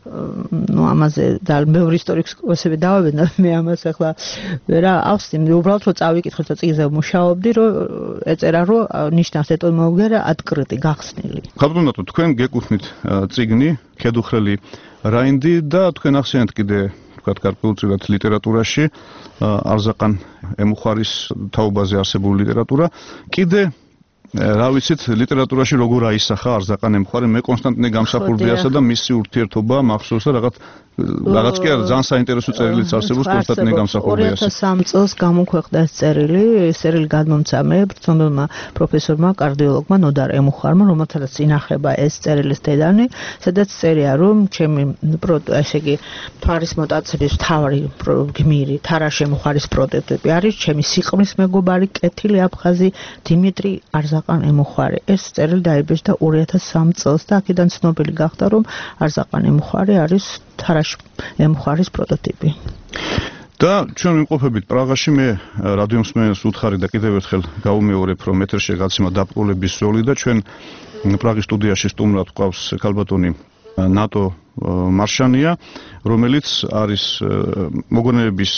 ну ამაზე და მეორე ისტორიკოსები დავებენ და მე ამას ახლა რა ავსტიმ უბრალოდ რომ წავიკითხოთ და წიგნზე მუშაობდი რომ ეწერა რომ ნიშნავს ეტიმოლოგია ატკრიტი გახსნილი. ხალხო თქვენ გეკუთვნით წიგნი ქედუხრელი რაინდი და თქვენ ახსენეთ კიდე თქვათ გარკვეულწილად ლიტერატურაში არზაყან ემუხარის თაობაზე არსებული ლიტერატურა კიდე რა ვიცით ლიტერატურაში როგორ აისახა არზაყან ემუხარი მე კონსტანტინე გამსახურდიასა და მისი ურთიერთობა მახსოვს და რაღაც რაღაც კი არა ძალიან საინტერესო წერილიც არსებობს კონსტანტინე გამსახურდიას. ორი ათას სამ წელს გამოქვეყნდა ეს წერილი, ეს წერილი გადმომცემე ბრძოლმა პროფესორმა კარდიოლოგმა ნოდარ ემუხარმა, რომელთაც ინახება ეს წერილის დედანი, სადაც წერია რომ ჩემი ესე იგი თვარის მოტაცების მთავარი გმირი თარაშ ემუხარის პროტოტიპი არის ჩემი სიყმრის მეგობარი კეთილი აფხაზი დიმიტრი არზაყან ემუხარი. ეს წერილი დაიბეჭდა ორი ათას სამ წელს და აქედან ცნობილი გახდა რომ არზაყან ემუხარი არის თარაშ ემუხარის პროტოტიპი. და ჩვენ ვიმყოფებით პრაღაში, მე რადიო მსმენელს უთხარი და კიდევ ერთხელ გავუმეორებ, რომ ეთერში გაცემა დაპყრობების ზოლი და ჩვენ პრაღის სტუდიაში სტუმრად გვყავს ქალბატონი ნატო მარშანია, რომელიც არის მოგონებების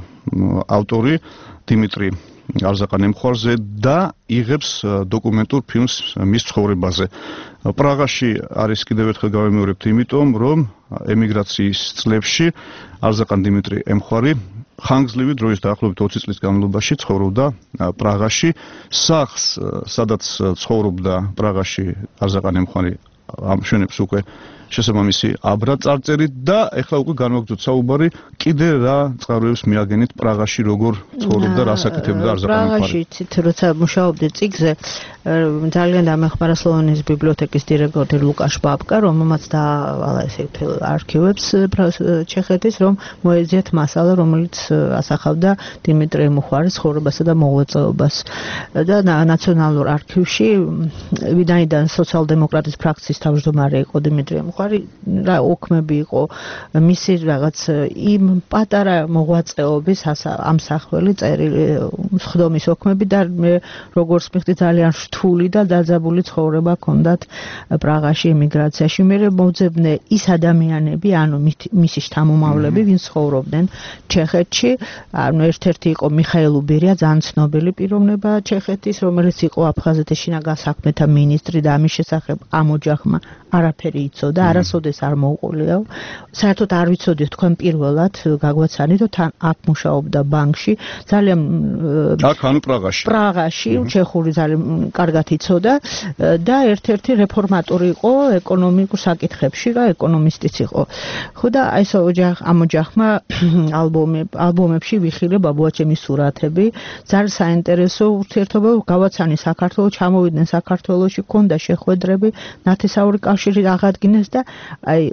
ავტორი დიმიტრი არზაყან ემუხარიძე და იღებს დოკუმენტურ ფილმს მის ცხოვრებაზე. პრაღაში არის კიდევ ერთხელ გავიმეორებთ, იმიტომ რომ ემიგრაციის წლებში არზაყან დიმიტრი ემუხარი ხანგრძლივი დროის დაახლოებით ოცი წლის განმავლობაში ცხოვრობდა პრაღაში. სახლს, სადაც ცხოვრობდა პრაღაში არზაყან ემუხარი ამშვენებს უკვე შესაბამისი აბრა წარწერით და ეხლა უკვე განვაგრძოთ საუბარი კიდე რა წყაროებს მიაგენით პრაღაში როგორ ცხოვრობდა, რას აკეთებდა არზაყან ემუხარი. პრაღაში ცით როცა მუშაობდი წიგნზე ძალიან დამეხმარა სლოვენის ბიბლიოთეკის დირექტორი ლუკაშ ბაბკა, რომელმაც დაავალა ესე არქივებს ჩეხეთის, რომ მოეძიათ მასალა, რომელიც ასახავდა დიმიტრი ემუხარის ცხოვრებასა და მოღვაწეობას. და ნაციონალურ არქივში ვინაიდან სოციალ-დემოკრატის ფრაქციის თავმჯდომარე იყო დიმიტრი ემუხარი, რა ოქმები იყო მისი რაღაც იმ პატარა მოღვაწეობის ამსახველი წერილი ხდომის ოქმები და მე როგორც მიხდი ძალიან რთული და დაძაბული ცხოვრება ჰქონდათ პრაღაში ემიგრაციაში. მე მოძებნე ის ადამიანები, ანუ მისი შთამომავლები, ვინც ცხოვრობდნენ ჩეხეთში. ანუ ერთ-ერთი იყო მიხაილ უბერია, ძალიან ცნობილი პიროვნება ჩეხეთის, რომელიც იყო აფხაზეთის შინაგან საქმეთა მინისტრი და ამის შესახებ ამ ოჯახმა არაფერი იცოდა, არასოდეს არ მოუყოლიო. საერთოდ არ ვიცოდი თქვენ პირველად გაგვაცანით, თან აქ მუშაობდა ბანკში, ძალიან აქ ანუ პრაღაში. პრაღაში, ჩეხური ძალიან კარგად იცოდა და ერთ-ერთი რეფორმატორი იყო ეკონომიკურ საკითხებში და ეკონომისტიც იყო. ხო და აი ეს ოჯახ ამ ოჯახმა ალბომი ალბომებში ვიხილე ბაბუაჩემის სურათები, ძალიან საინტერესო ურთიერთობა გავაცანი საქართველოს, ჩამოვიდნენ საქართველოში, ქონდა შეხვედრები, ნათესაური კავშირი აღადგინეს და აი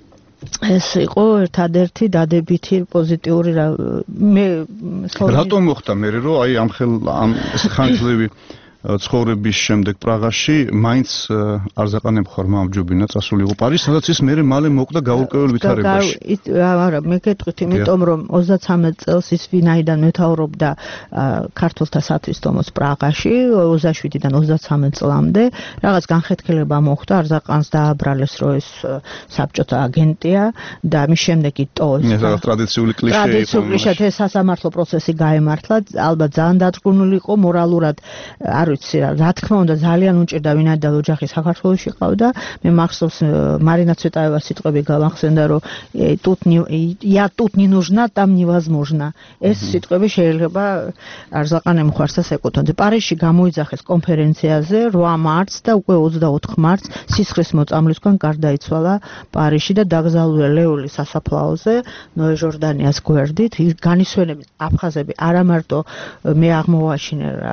ეს იყო ერთადერთი დადებითი პოზიტიური მე რატომ მოხდა მე რომ აი ამ ხელ ამ ხანძლივი ცხოვრების შემდეგ პრაღაში მაინც არზაყანე მხარმა ამჯობინა წასულიყო პარიზს, სადაც ის მერე მალე მოკვდა გაურკვეველ ვითარებაში. არა, მე გეტყვით, იმიტომ რომ ოცდათვრამეტ წელს ის ვინაიდან მეთაურობდა ქართულთა სათვისტომოს პრაღაში, ოცდაშვიდიდან ოცდათვრამეტ წლამდე, რაღაც განხეთქილება მოხდა, არზაყანს დააბრალეს, რომ ეს საბჭოთა აგენტია და მის შემდეგ იტოვეს. ეს რაღაც ტრადიციული კლიშე იყო. ტრადიციული კლიშე, ეს სასამართლო პროცესი გაემართლა, ალბათ ძალიან დაძგუნული იყო მორალურად. არ ვიცი რა, რა თქმა უნდა ძალიან უჭირდა ვინაიდან ოჯახი საქართველოში ყავდა. მე მახსოვს მარინა ცვეტაევას სიტყვები გამახსენდა, რომ тут я тут не нужна, там невозможно. ეს სიტყვები შეიძლება არზაყანე მხარსას ეკუთვნოდა. პარიზში გამოიძახეს კონფერენციაზე რვა მარტს და უკვე ოცდაოთხ მარტს სისხლის მოწამვლისგან გარდაიცვალა პარიზში და დაკრძალულია ლეოლის სასაფლაოზე, ნოე ჟორდანიას გვერდით. განისვენებით აფხაზები არა მარტო მე აღმოვაჩინე რა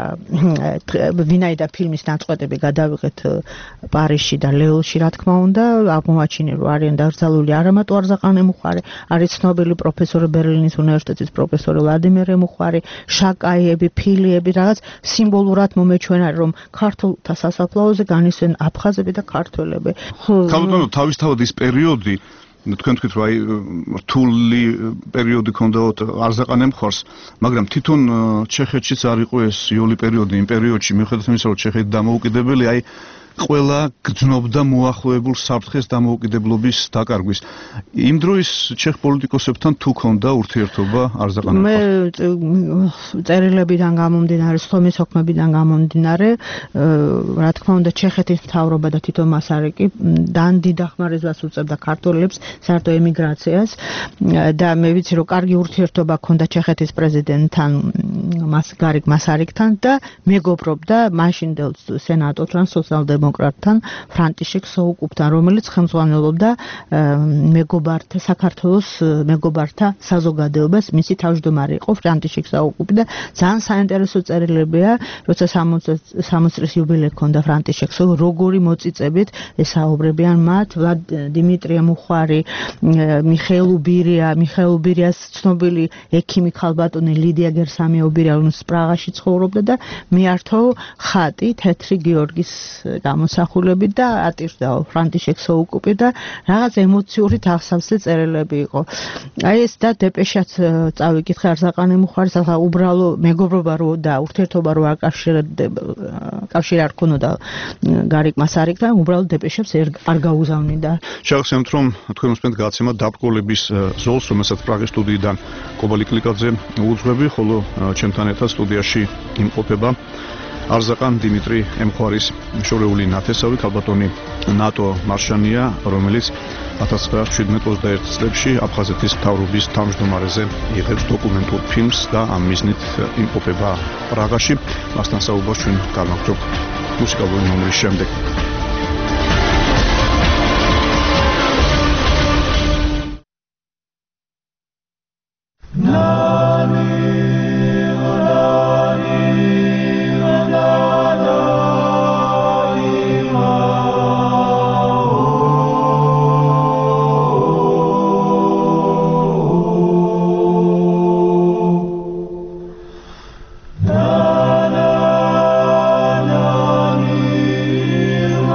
ვინაიდან ფილმის ნაწყვეტები გადავიღეთ პარიზში და ლეოლში, რა თქმა უნდა, აღმოვაჩინე რომ არიან დაკრძალული არა მარტო არზაყანე მუხარი, არის ცნობილი პროფესორი ბერლინის უნივერსიტეტის პროფესორი ვლადიმერ მუხარი, შაკაიები, ფილიები, რაღაც სიმბოლურად მომეჩვენა რომ ქართულთა სასაფლაოზე განისვენ აფხაზები და ქართველები. ქალბატონო, თავისთავად ის პერიოდი თქვენ თქვით რომ აი რთული პერიოდი ქონდაოთ არზაყანე მხარს, მაგრამ თვითონ ჩეხეთშიც არ იყო ეს იოლი პერიოდი იმ პერიოდში, მიუხედავად იმისა რომ ჩეხეთი დამოუკიდებელი, აი ყველა გრძნობდა მოახლოებულ საფრთხეს დამოუკიდებლობის დაკარგვის. იმ დროის ჩეხ პოლიტიკოსებთან თუ ქონდა ურთიერთობა არზაყანე მხარს? მე წერილებიდან გამომდინარე, სხდომის საქმეებიდან გამომდინარე, რა თქმა უნდა, ჩეხეთის მთავრობა და თვითონ მასარიკი ძალიან დიდ დახმარებას უწევდა ქართველებს საერთო ემიგრაციას და მე ვიცი რომ კარგი ურთიერთობა ქონდა ჩეხეთის პრეზიდენტთან, გარიგ მასარიკთან და მეგობრობდა მაშინდელ სენატორთან, სოციალ-დემოკრატთან დემოკრატთან ფრანტიშეკ სოუკუპთან, რომელიც ხელმძღვანელობდა მეგობართა საქართველოს მეგობართა საზოგადოებას, მისი თავმჯდომარე იყო ფრანტიშეკ სოუკუპი და ძალიან საინტერესო წერილებია, როცა სამოცდაათი წლის იუბილე ჰქონდა ფრანტიშეკ სოუკუპს, როგორი მოწიწებით ესაუბრებიან მათ, დიმიტრია მუხარი, მიხეილ უბირია, მიხეილ უბირიას ცნობილი ექიმი ქალბატონი ლიდია გერსამიობირია, რომელიც პრაღაში ცხოვრობდა და მიართო ხატი თეთრი გიორგის გამოსახულებით და ატირდა ფრანტიშეკ სოუკუპი და რაღაც ემოციური თავსავსე წერილები იყო. აი ეს და დეპეშაც წავიკითხე არზაყანე მუხარის, ახლა უბრალო მეგობრობა რო და ურთიერთობა რო არ კავშირი არ ქონოდა გარიგ მასარიკთან, უბრალოდ დეპეშებს არ გაუზავნიდა. შევახსენებთ რომ თქვენ უსმენთ გადაცემა დაბრკოლების ზოლს, რომელსაც პრაღის სტუდიიდან კობალი კლიკაძე უძღვები, ხოლო ჩემთან ერთად სტუდიაში იმყოფება არზაყან დიმიტრი ემხარის შორეული ნათესავი ქალბატონი ნატო მარშანია, რომელიც ათას ცხრაასი ოცდაერთი წლებში აფხაზეთის მთავრობის თავმჯდომარეზე იღებს დოკუმენტურ ფილმს და ამ მიზნით იმყოფება პრაღაში. მასთან საუბარს ჩვენ გავაგრძობთ მუსიკალური ნომრის შემდეგ. La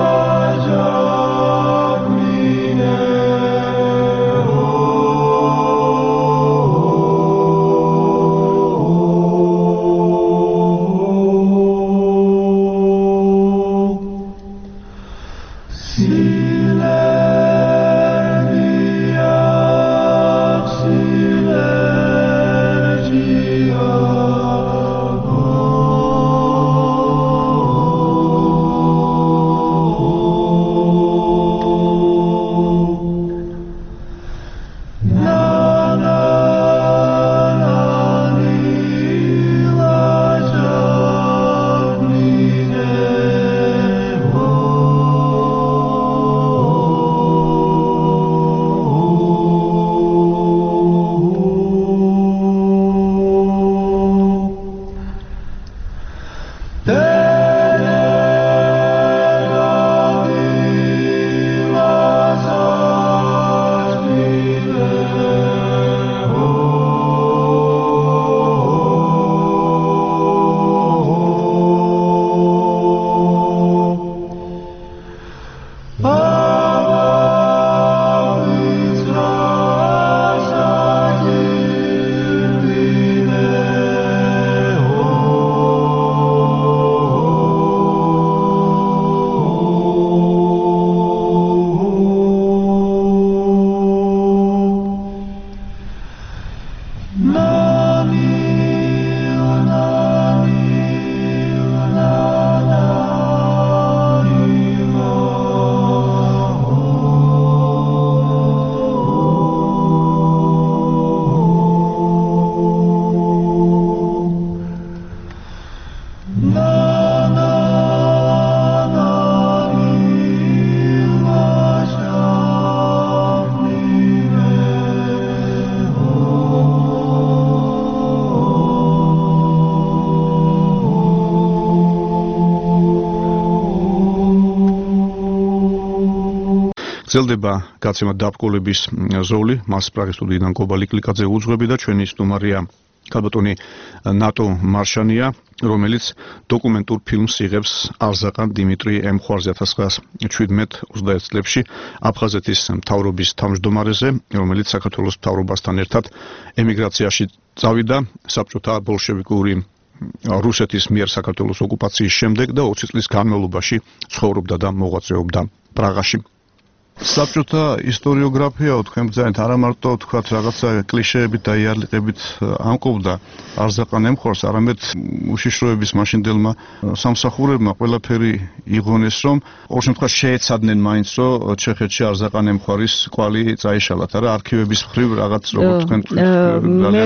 გრძელდება გაცემა დაბრკოლების ზოლი, მას პრაღის სტუდიიდან გობალი კლიკაძე უძღვები და ჩვენი სტუმარია ქალბატონი ნატო მარშანია, რომელიც დოკუმენტურ ფილმს იღებს არზაყან დიმიტრი ემხوارზე ათას ცხრაასი შვიდმეტ ოცდაერთ წლებში აფხაზეთის მთავრობის თავმჯდომარეზე, რომელიც საქართველოს მთავრობასთან ერთად ემიგრაციაში წავიდა საბჭოთა ბოლშევიკური რუსეთის მიერ საქართველოს ოკუპაციის შემდეგ და ოცი წლის განმავლობაში ცხოვრობდა და მოღვაწეობდა პრაღაში. საბჭოთა ისტორიოგრაფია თქვენ ბრძანეთ არა მარტო თქვათ რაღაცა კლიშეებით და იარლიყებით ამკობდა არზაყან ემხوارს, არამედ უშიშროების მაშინდელმა სამსახურებმა ყველაფერი იღონეს, რომ ყოველ შემთხვევაში შეეცადნენ მაინც, რომ ჩეხეთში არზაყან ემხوارის კვალი წაეშალათ, არა არქივების მხრივ რაღაც როგორ თქვენ მე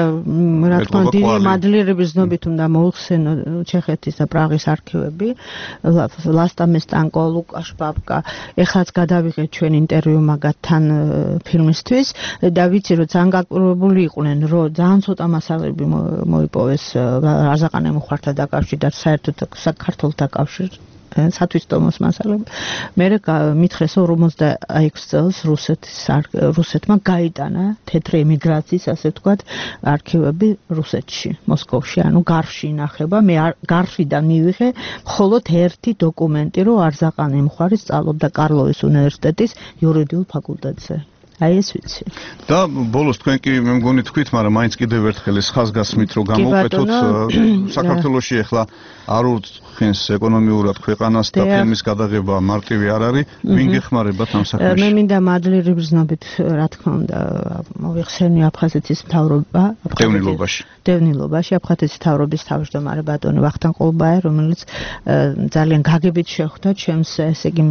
რა თქმა უნდა დიდი მადლიერების ზნობით უნდა მოიხსენო ჩეხეთის და პრაღის არქივები, ლასტამესტანკო, ლუკაშ ბაბკა, ეხლაც გადავიღე ჩვენ ინტერვიუ მაგათთან ფილმისთვის და ვიცი რომ ძალიან გაკურებული იყვნენ რომ ძალიან ცოტა მასალები მოიპოვეს არზაყან ემხوارთან დაკავშირებით და საერთოდ საქართველოსთან დაკავშირებით სათვისტომოს მასალები. მე მითხრეს რომ ორმოცდაექვსი წელს რუსეთის რუსეთმა გაიტანა თეთრი ემიგრაციის ასე ვთქვათ არქივები რუსეთში, მოსკოვში, ანუ გარში ინახება. მე გარშიდან მივიღე მხოლოდ ერთი დოკუმენტი, რომ არზაყან ემხوارი სწავლობდა კარლოვის უნივერსიტეტის იურიდიულ ფაკულტეტზე. აი ეს ვიცი. და ბოლოს თქვენ კი მე მგონი თქვით, მაგრამ მაინც კიდევ ერთხელ ეს ხაზგასმით რომ გამოვკვეთოთ საქართველოში ახლა არ უხენს ეკონომიურად ქვეყანას და ფილმის გადაღება მარტივი არ არის, ვინ გეხმარებათ ამ საქმეში? მე მინდა მადლიერების ზნობით რა თქმა უნდა მოვიხსენიო აფხაზეთის მთავრობა, დევნილობაში. დევნილობაში აფხაზეთის მთავრობის თავმჯდომარე ბატონი ვახტანგ ყოლბაია, რომელიც ძალიან გაგებით შეხვდა ჩემს ესე იგი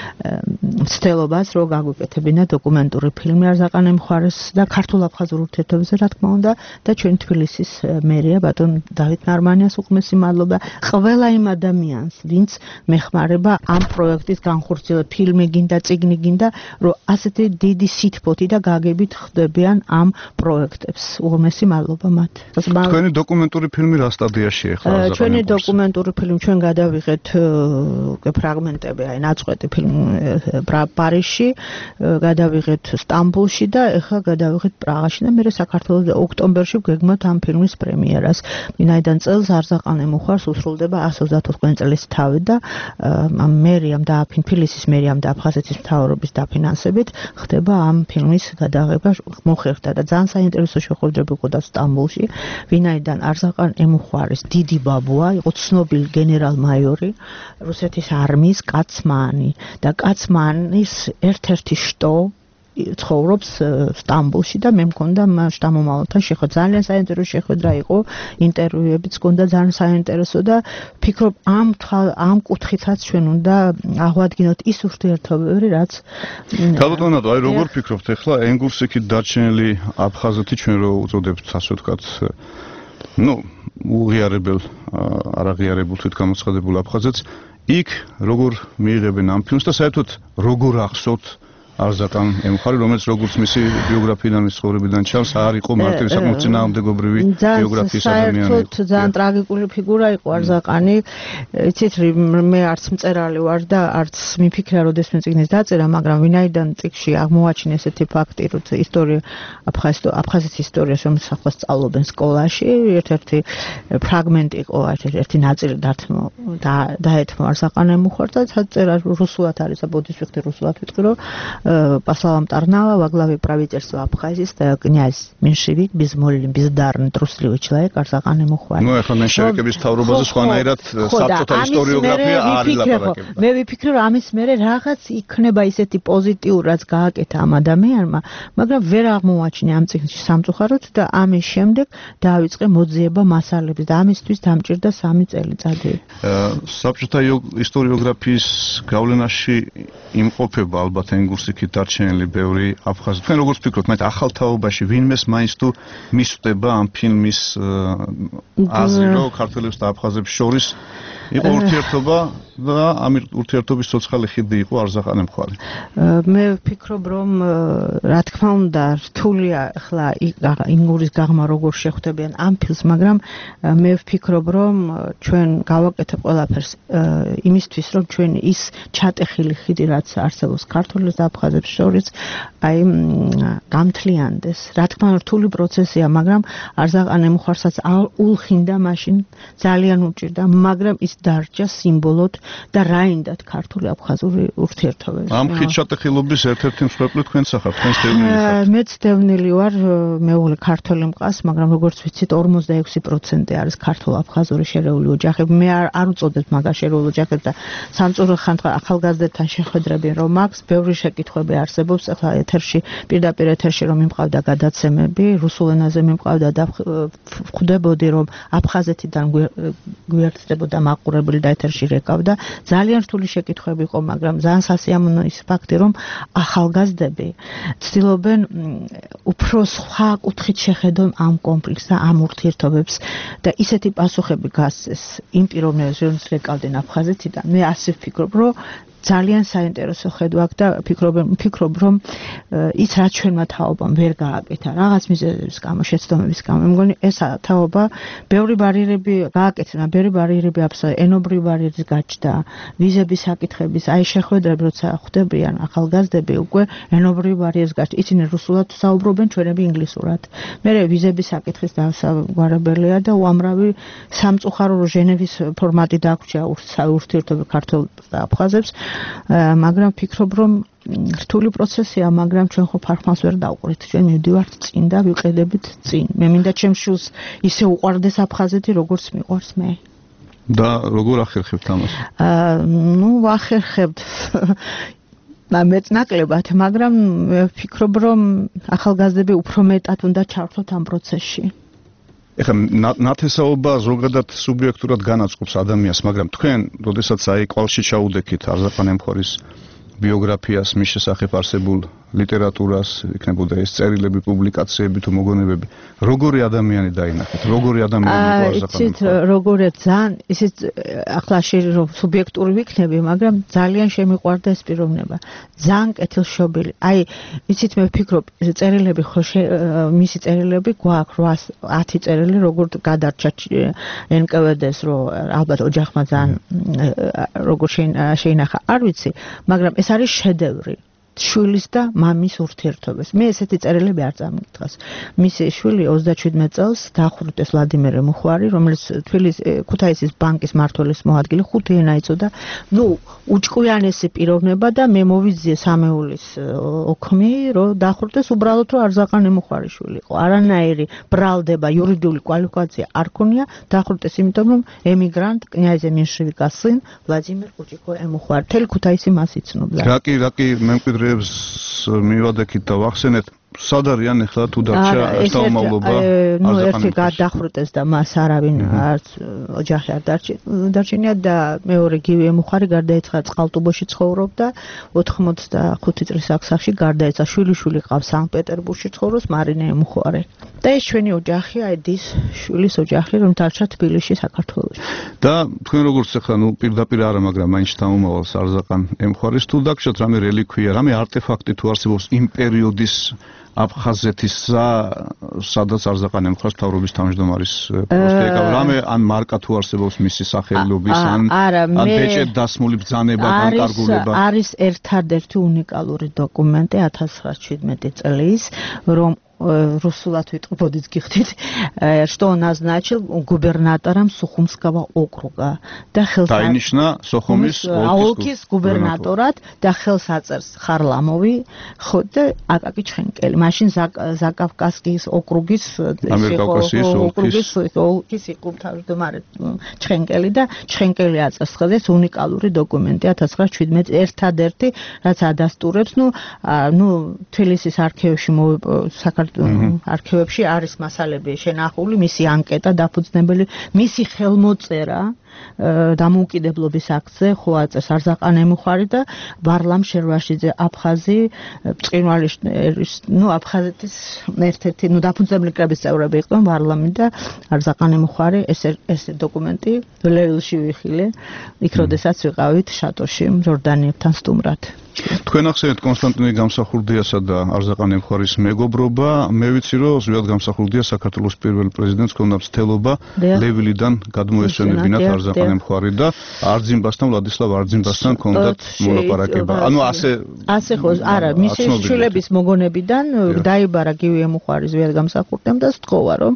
მცდელობას რომ გაგვიკეთებინა დოკუმენტური ფილმი არზაყან ემხوارის და ქართულ-აფხაზურ ურთიერთობებზე რა თქმა უნდა და ჩვენ თბილისის მერია ბატონ დავით ნარმანიას უღმესი მადლობა ყველა იმ ადამიანს ვინც მეხმარება ამ პროექტის განხორციელებას, ფილმი გინდა, წიგნი გინდა, რომ ასეთი დიდი სითბოთი და გაგებით ხდებიან ამ პროექტებს. უღმესი მადლობა მათ. თქვენი დოკუმენტური ფილმი რა სტადიაშია ახლა არზაყან ემხوارის? ჩვენი დოკუმენტური ფილმი ჩვენ გადავიღეთ ფრაგმენტები, აი ნაწყვეტი ფილმი პარიზში, გადავიღეთ სტამბოლში და ეხლა გადავიღეთ პრაღაში და მე საქართველოს ოქტომბერში ვგეგმოთ ამ ფილმის პრემიერას. ვინაიდან წელს არზაყან ემხوارს უსრულდება εκατს ოცდაოთხმეტ წლის თავი და მერიამ და თბილისის მერიამ და აფხაზეთის მთავრობის დაფინანსებით ხდება ამ ფილმის გადაღება მოხერხდა და ძალიან საინტერესო შეხვედრები იყო სტამბოლში, ვინაიდან არზაყან ემხوارის დიდი ბაბუა იყო ცნობილი გენერალ-მაიორი რუსეთის არმიის კაცმანი და კაცმანის ერთ-ერთი შტო ცხოვრობს სტამბოლში და მე მქონდა შტამომავალთან შეხვედრა. ძალიან საინტერესო შეხვედრა იყო, ინტერვიუებიც მქონდა ძალიან საინტერესო და ფიქრობ ამ ამ კუთხითაც ჩვენ უნდა აღვადგინოთ ის ურთიერთობები, რაც ქალბატონო, აი როგორ ფიქრობთ ახლა ენგურსიქით დარჩენილი აფხაზეთი ჩვენ რო უწოდებთ ასე ვთქვათ ну უღიარებელ არაღიარებულ თვითგამოცხადებულ აფხაზეთს იქ როგორ მიიღებენ ამ ფილმს და საერთოდ როგორ ახსოვთ არზაყან ემხوارი, რომელიც როგორც მისი ბიოგრაფიიდან, მის ცხოვრებიდან ჩანს, არ იყო მარტივი საკმაოდ წინააღმდეგობრივი ბიოგრაფიის ადამიანი. საერთოდ ძალიან ტრაგიკული ფიგურა იყო არზაყანი. იცით, მე არც მწერალი ვარ და არც მიფიქრა, როდესაც წიგნის დაწერა, მაგრამ ვინაიდან წიგნში აღმოაჩინე ესეთი ფაქტი, რომ ისტორია აფხაზეთის ისტორიას, რომელიც ახლა სწავლობენ სკოლაში, ერთ-ერთი ფრაგმენტი იყო, ერთ-ერთი ნაწილი დათმო და დაეთმო არზაყან ემხوار და წერა რუსულად არის და ბოდიშვილი რუსულად ვიტყვი, რომ послал Тарнава во главе правительства Абхазии стоял князь меньшевик, безмолвный, бездарный, трусливый человек Арзақан ემხوار. Ну, ახლა меньшевикების თავრობაზე სხვანაირად საბჭოთა ისტორიოგრაფია არ ილაპარაკება. მე ვიფიქრე, რომ ამის მერე რაღაც იქნება ისეთი პოზიტიური, რაც გააკეთა ამ ადამიანმა, მაგრამ ვერ აღმოაჩინე ამ წიგნში სამწუხაროდ და ამის შემდეგ დაავიწყე მოძიება მასალების და ამისთვის დამჭირდა სამი წელიწადი. საბჭოთა ისტორიოგრაფიის გავლენაში იმყოფება ალბათ ენგურსიქით დარჩენილი ბევრი აფხაზი. თქვენ როგორც ფიქრობთ, მათ ახალ თაობაში ვინმეს მაინც თუ მისწვდება ამ ფილმის აზრი, რომ ქართველებს და აფხაზებს შორის იყო ურთიერთობა და ამ ურთიერთობის ცოცხალი ხიდი იყო არზაყან-ემხარი. მე ვფიქრობ, რომ რა თქმა უნდა, რთულია ახლა ინგურის გაღმა როგორ შეხვდებიან ამ ფილმს, მაგრამ მე ვფიქრობ, რომ ჩვენ გავაკეთებ ყველაფერს იმისთვის, რომ ჩვენ ის ჩატეხილი ხიდი, რაც არსებობს ქართველებს და აფხაზებს შორის, აი გამთლიანდეს. რა თქმა უნდა, რთული პროცესია, მაგრამ არზაყან-ემხარსაც ულხინდა მაშინ ძალიან უჭირდა, მაგრამ ის დარჩა სიმბოლოდ და რაინდად ქართული აფხაზური ურთიერთობები. ამ ხიდ ჩატეხილობის ერთ-ერთი მსხვერპლი თქვენც ახართ, თქვენს დევნილი ხართ. მეც დევნილი ვარ, მეუღლე ქართველი მყავს, მაგრამ როგორც ვიცით, ორმოცდაექვსი პროცენტი არის ქართულ-აფხაზური შერეული ოჯახები. მე არ არ უწოდებ მაგას შერეულ ოჯახებს და სამწუხაროდ ხანდახან ახალგაზრდებთან შეხვედრები რომ აქვს, ბევრი შეკითხვები არსებობს. ახლა ეთერში, პირდაპირ ეთერში რომ მიმყავდა გადაცემები, რუსულ ენაზე მიმყავდა და ხვდებოდი რომ აფხაზეთიდან გვერდდებოდა მაყურებელი და ეთერში რეკავდა. ძალიან რთული შეკითხვები იყო, მაგრამ ძალიან სასიამოვნო ის ფაქტი, რომ ახალგაზრდები ცდილობენ უფრო სხვა კუთხით შეხედონ ამ კონფლიქტს და ამ ურთიერთობებს და ისეთი პასუხები გასცეს იმ პიროვნებებს, რომლებიც რეკავდნენ აფხაზეთიდან. მე ასე ვფიქრობ, რომ ძალიან საინტერესო ხედვა აქვს და ვფიქრობ, ვფიქრობ, რომ ის რაც ჩვენმა თაობამ ვერ გააკეთა რაღაც მიზეზების გამო, შეცდომების გამო, მე მგონი ეს თაობა ბევრი ბარიერები გააკეთა, ბევრი ბარიერები აფსა, ენობრივი ბარიერის გაჩნდა, ვიზების საკითხების, აი შეხვედრები როცა ხვდებიან ახალგაზრდები, უკვე ენობრივი ბარიერის გაჩნდა. ისინი რუსულად საუბრობენ, ჩვენები ინგლისურად. მე ვიზების საკითხის დასაგვარებელია და უამრავი სამწუხარო ჟენევის ფორმატი დაგვჭირა ურთიერთობები ქართველებს და აფხაზებს. მაგრამ ვფიქრობ, რომ რთული პროცესია, მაგრამ ჩვენ ხო ფარხმას ვერ დავყვრით. ჩვენ მივდივართ წინ და ვიყედებით წინ. მე მინდა ჩემს შვილს ისე უყვარდეს აფხაზეთი, როგორც მიყვარს მე. და როგორ ახერხებთ ამას? აა, ნუ ვახერხებთ მეც ნაკლებად, მაგრამ ვფიქრობ, რომ ახალგაზრდები უფრო მეტად უნდა ჩართოთ ამ პროცესში. ეხლა ნათესაობა ზოგადად სუბიექტურად განაწყობს ადამიანს, მაგრამ თქვენ, როდესაც აი კვალში ჩაუდექით არზაყან-ემხარის ბიოგრაფიას, მის შესახებ არსებულ ლიტერატურას, იქნებოდა ეს წერილები, პუბლიკაციები თუ მოგონებები, როგორი ადამიანი დაინახეთ? როგორი ადამიანი იყო არზაყან-ემხარი? იცით, როგორია ძალიან, ისიც ახლა შეიძლება სუბიექტური ვიქნები, მაგრამ ძალიან შემიყვარდა ეს პიროვნება. ძალიან კეთილშობილი. აი, იცით, მე ვფიქრობ, წერილები ხო მისი წერილები გვაქვს ათი წერილი, როგორ გადარჩა ენ კე ვე დე-ს, რომ ალბათ ოჯახმა ძალიან როგორ შეინახა, არ ვიცი, მაგრამ ეს არის შედევრი. შვილის და მამის ურთიერთობებს. მე ესეთი წერილები არ წამიგდროს. მისი შვილი ოცდაჩვიდმეტ წელს დახვრიტეს ვლადიმერ მუხვარი, რომელიც თბილისის ქუთაისის ბანკის მმართველის მოადგილე, ხუთი ენა იცოდა. ნუ უჭკვიანესი პიროვნება და მე მოვიძიე სამეულის ოქმი, რომ დახვრიტეს უბრალოდ რომ არზაყან-ემხარი შვილი იყო. არანაირი ბრალდება, იურიდიული კვალიფიკაცია არ ქონია, დახვრიტეს იმიტომ რომ ემიგრანტ კნიაზე მენშევიკას წინ ვლადიმერ კუჭიკო-ემხარი. თელი ქუთაისი მას იცნობდა. რა კი, რა კი მემკვიდრე მივადექით და ვახსენეთ, სად არიან ახლა თუ დარჩა შთამომავლობა? ნუ ერთი გადახვრიტეს და მას არავინ არც ოჯახი არ დარჩენია და მეორე გივი ემუხარი გარდაეცვალა წყალტუბოში ცხოვრობდა ოთხმოცდახუთი წლის ასაკში გარდაეცვალა. შვილიშვილი ყავს სანქტ-პეტერბურგში ცხოვრობს მარინე ემუხარი. და ეს ჩვენი ოჯახი, აი დის შვილის ოჯახი, რომ დარჩა თბილისში საქართველოში. და თქვენ როგორც ახლა ნუ პირდაპირ არა, მაგრამ მაინც შთამომავალს არზაყან-ემხარის თუ დაგჭირთ რამე რელიქვია, რამე არტეფაქტი თუ არსებობს იმ პერიოდის აფხაზეთისა, სადაც არზაყან-ემხარს მთავრობის თავმჯდომარის პოსტი ეკავა, რამე ან მარკა თუ არსებობს მისი სახელობის, ან ან ბეჭედ დასმული ბრძანება, განკარგულება. არის ერთადერთი უნიკალური დოკუმენტი ათას ცხრაასი წლის, რომ русულად ვიტყობოდით გიხდით, что назначил губернатором Сухумского округа და ხელს დაინიშნა სოხუმის ოლქის გუბერნატორად და ხელს აწერს ხარლამოვი, ხო და აკაკი ჩხენკელი. მაშინ ზაკავკასკის окруგის ამერკავკასიის ოლქის ოლქის იყო თავმჯდომარე ჩხენკელი და ჩხენკელი აწერს ხელს უნიკალური დოკუმენტი ათას ცხრაასი ერთადერთი, რაც ადასტურებს, ნუ ნუ თბილისის არქივებში საქართველოს არქივებში არის მასალები შენახული, მისი ანკეტა დაფუძნებელი, მისი ხელმოწერა დამოუკიდებლობის აქტზე ხო აწეს არზაყან ემუხარი და ვარლამ შერვაშიძე აფხაზი ბრწყინვალის ნუ აფხაზეთის ერთ-ერთი ნუ დაფუძნებელი კრების წევრები იყვნენ ვარლამი და არზაყან ემუხარი ეს ეს დოკუმენტი ლევილში ვიხილე იქ როდესაც ვიყავით შატოში ჯორდანიებთან სტუმრად თქვენ ახსენეთ კონსტანტინე გამსახურდიასა და არზაყან ემუხარის მეგობრობა მე ვიცი რომ ზვიად გამსახურდია საქართველოს პირველ პრეზიდენტს ჰქონდა მცდელობა ლევილიდან გადმოესვენებინათ არზაყან ემუხარი და არძიმბასთან ვლადისლავ არძიმბასთან ჰქონდათ მოლაპარაკება ანუ ასე ასე ხო არა მისი შვილების მოგონებიდან დაიბარა გივი ემუხარი ზვიად გამსახურდიამ და სთხოვა რომ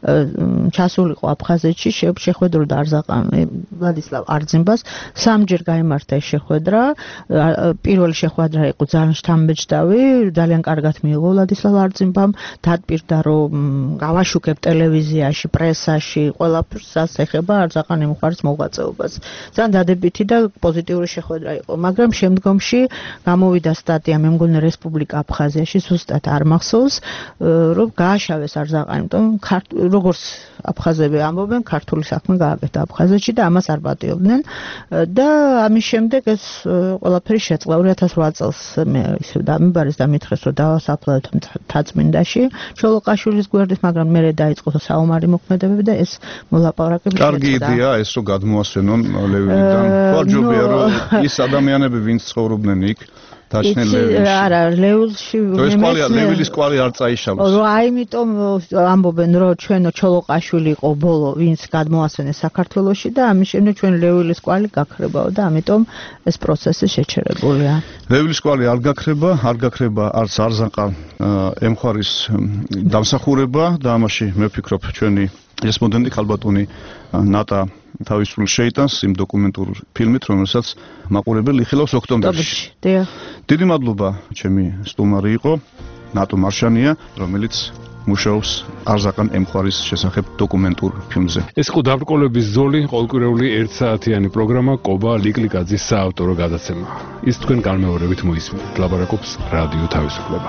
ჩასულიყო აფხაზეთში შეხვედროდა არზაყან ვლადისლავ არძიმბას სამჯერ გაიმართა ეს შეხვედრა პირველი შეხვედრა იყო ძალიან შთამბეჭდავი ძალიან კარგად მიიღო ვლადისლავ არძიმბამ დადპირდა რომ გავაშუქებ ტელევიზიაში პრესაში ყველაფერს ეხება არზაყან ემუხარის მოღვაწეობას ძალიან დადებითი და პოზიტიური შეხვედრა იყო მაგრამ შემდგომში გამოვიდა სტატია მე მგონი რესპუბლიკა აფხაზიაში ზუსტად არ მახსოვს რომ გააშავეს არზაყანი იმიტომ როგორც აფხაზები ამბობენ ქართული საქმე გააკეთა აფხაზეთში და ამას არ პატიობდნენ და ამის შემდეგ ეს ყველაფერი შეწყდა ორი ათას რვა წელს მე ისე დამიბარეს და მითხრეს რომ დავასაფლავეთ თაწმინდაში ჩოლოყაშვილის გვერდით მაგრამ მე დაიწყო საომარი მოქმედებები და ეს მოლაპარაკები შეწყდა კარგი იდეა ეს რომ გადმოასვენონ ლევილიდან ვარჯობია რომ ის ადამიანები ვინც ცხოვრობდნენ იქ დაჩნდნენ ლევილში არა ლევილში ლევილის კვალი არ წაიშალოს რომ აიმიტომ ამბობენ რომ ჩვენო ჩოლოყაშვილი იყო ბოლო ვინც გადმოასვენეს საქართველოში და ამის შემდეგ ჩვენ ლევილის კვალი გაქრებაო და ამიტომ ეს პროცესი შეჩერებულია ლევილის კვალი არ გაქრება არ გაქრება არც არზაყან ემუხარის დამსახურება და ამაში მე ვფიქრობ ჩვენი რესპონდენტი ხალბატონი ნატა თავისუფლ შეიტანს იმ დოკუმენტურ ფილმით, რომელსაც მაყურებელი იხილავს ოქტომბერში. დიდი მადლობა, ჩემი სტუმარი იყო ნატო მარშანია, რომელიც მუშაობს არზაყან ემუხარის შესახებ დოკუმენტურ ფილმზე. ეს იყო დაბრკოლების ზოლი, ყოველკვირეული ერთ საათიანი პროგრამა კობა ლიკლიკაძის საავტორო გადაცემა. ის თქვენ განმეორებით მოისმინეთ. ლაპარაკობს რადიო თავისუფლება.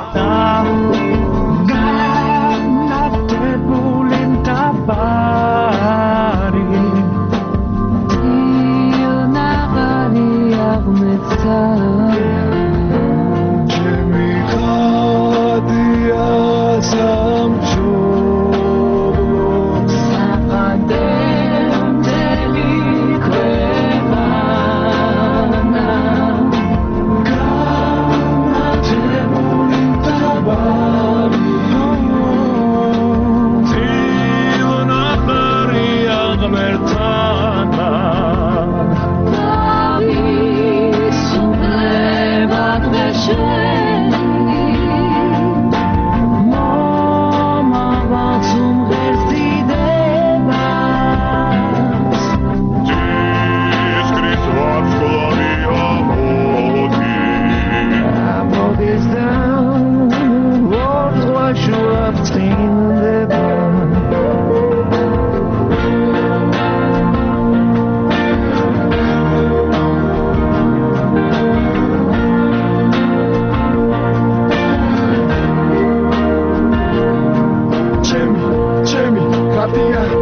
Jamie, Jamie, Katia.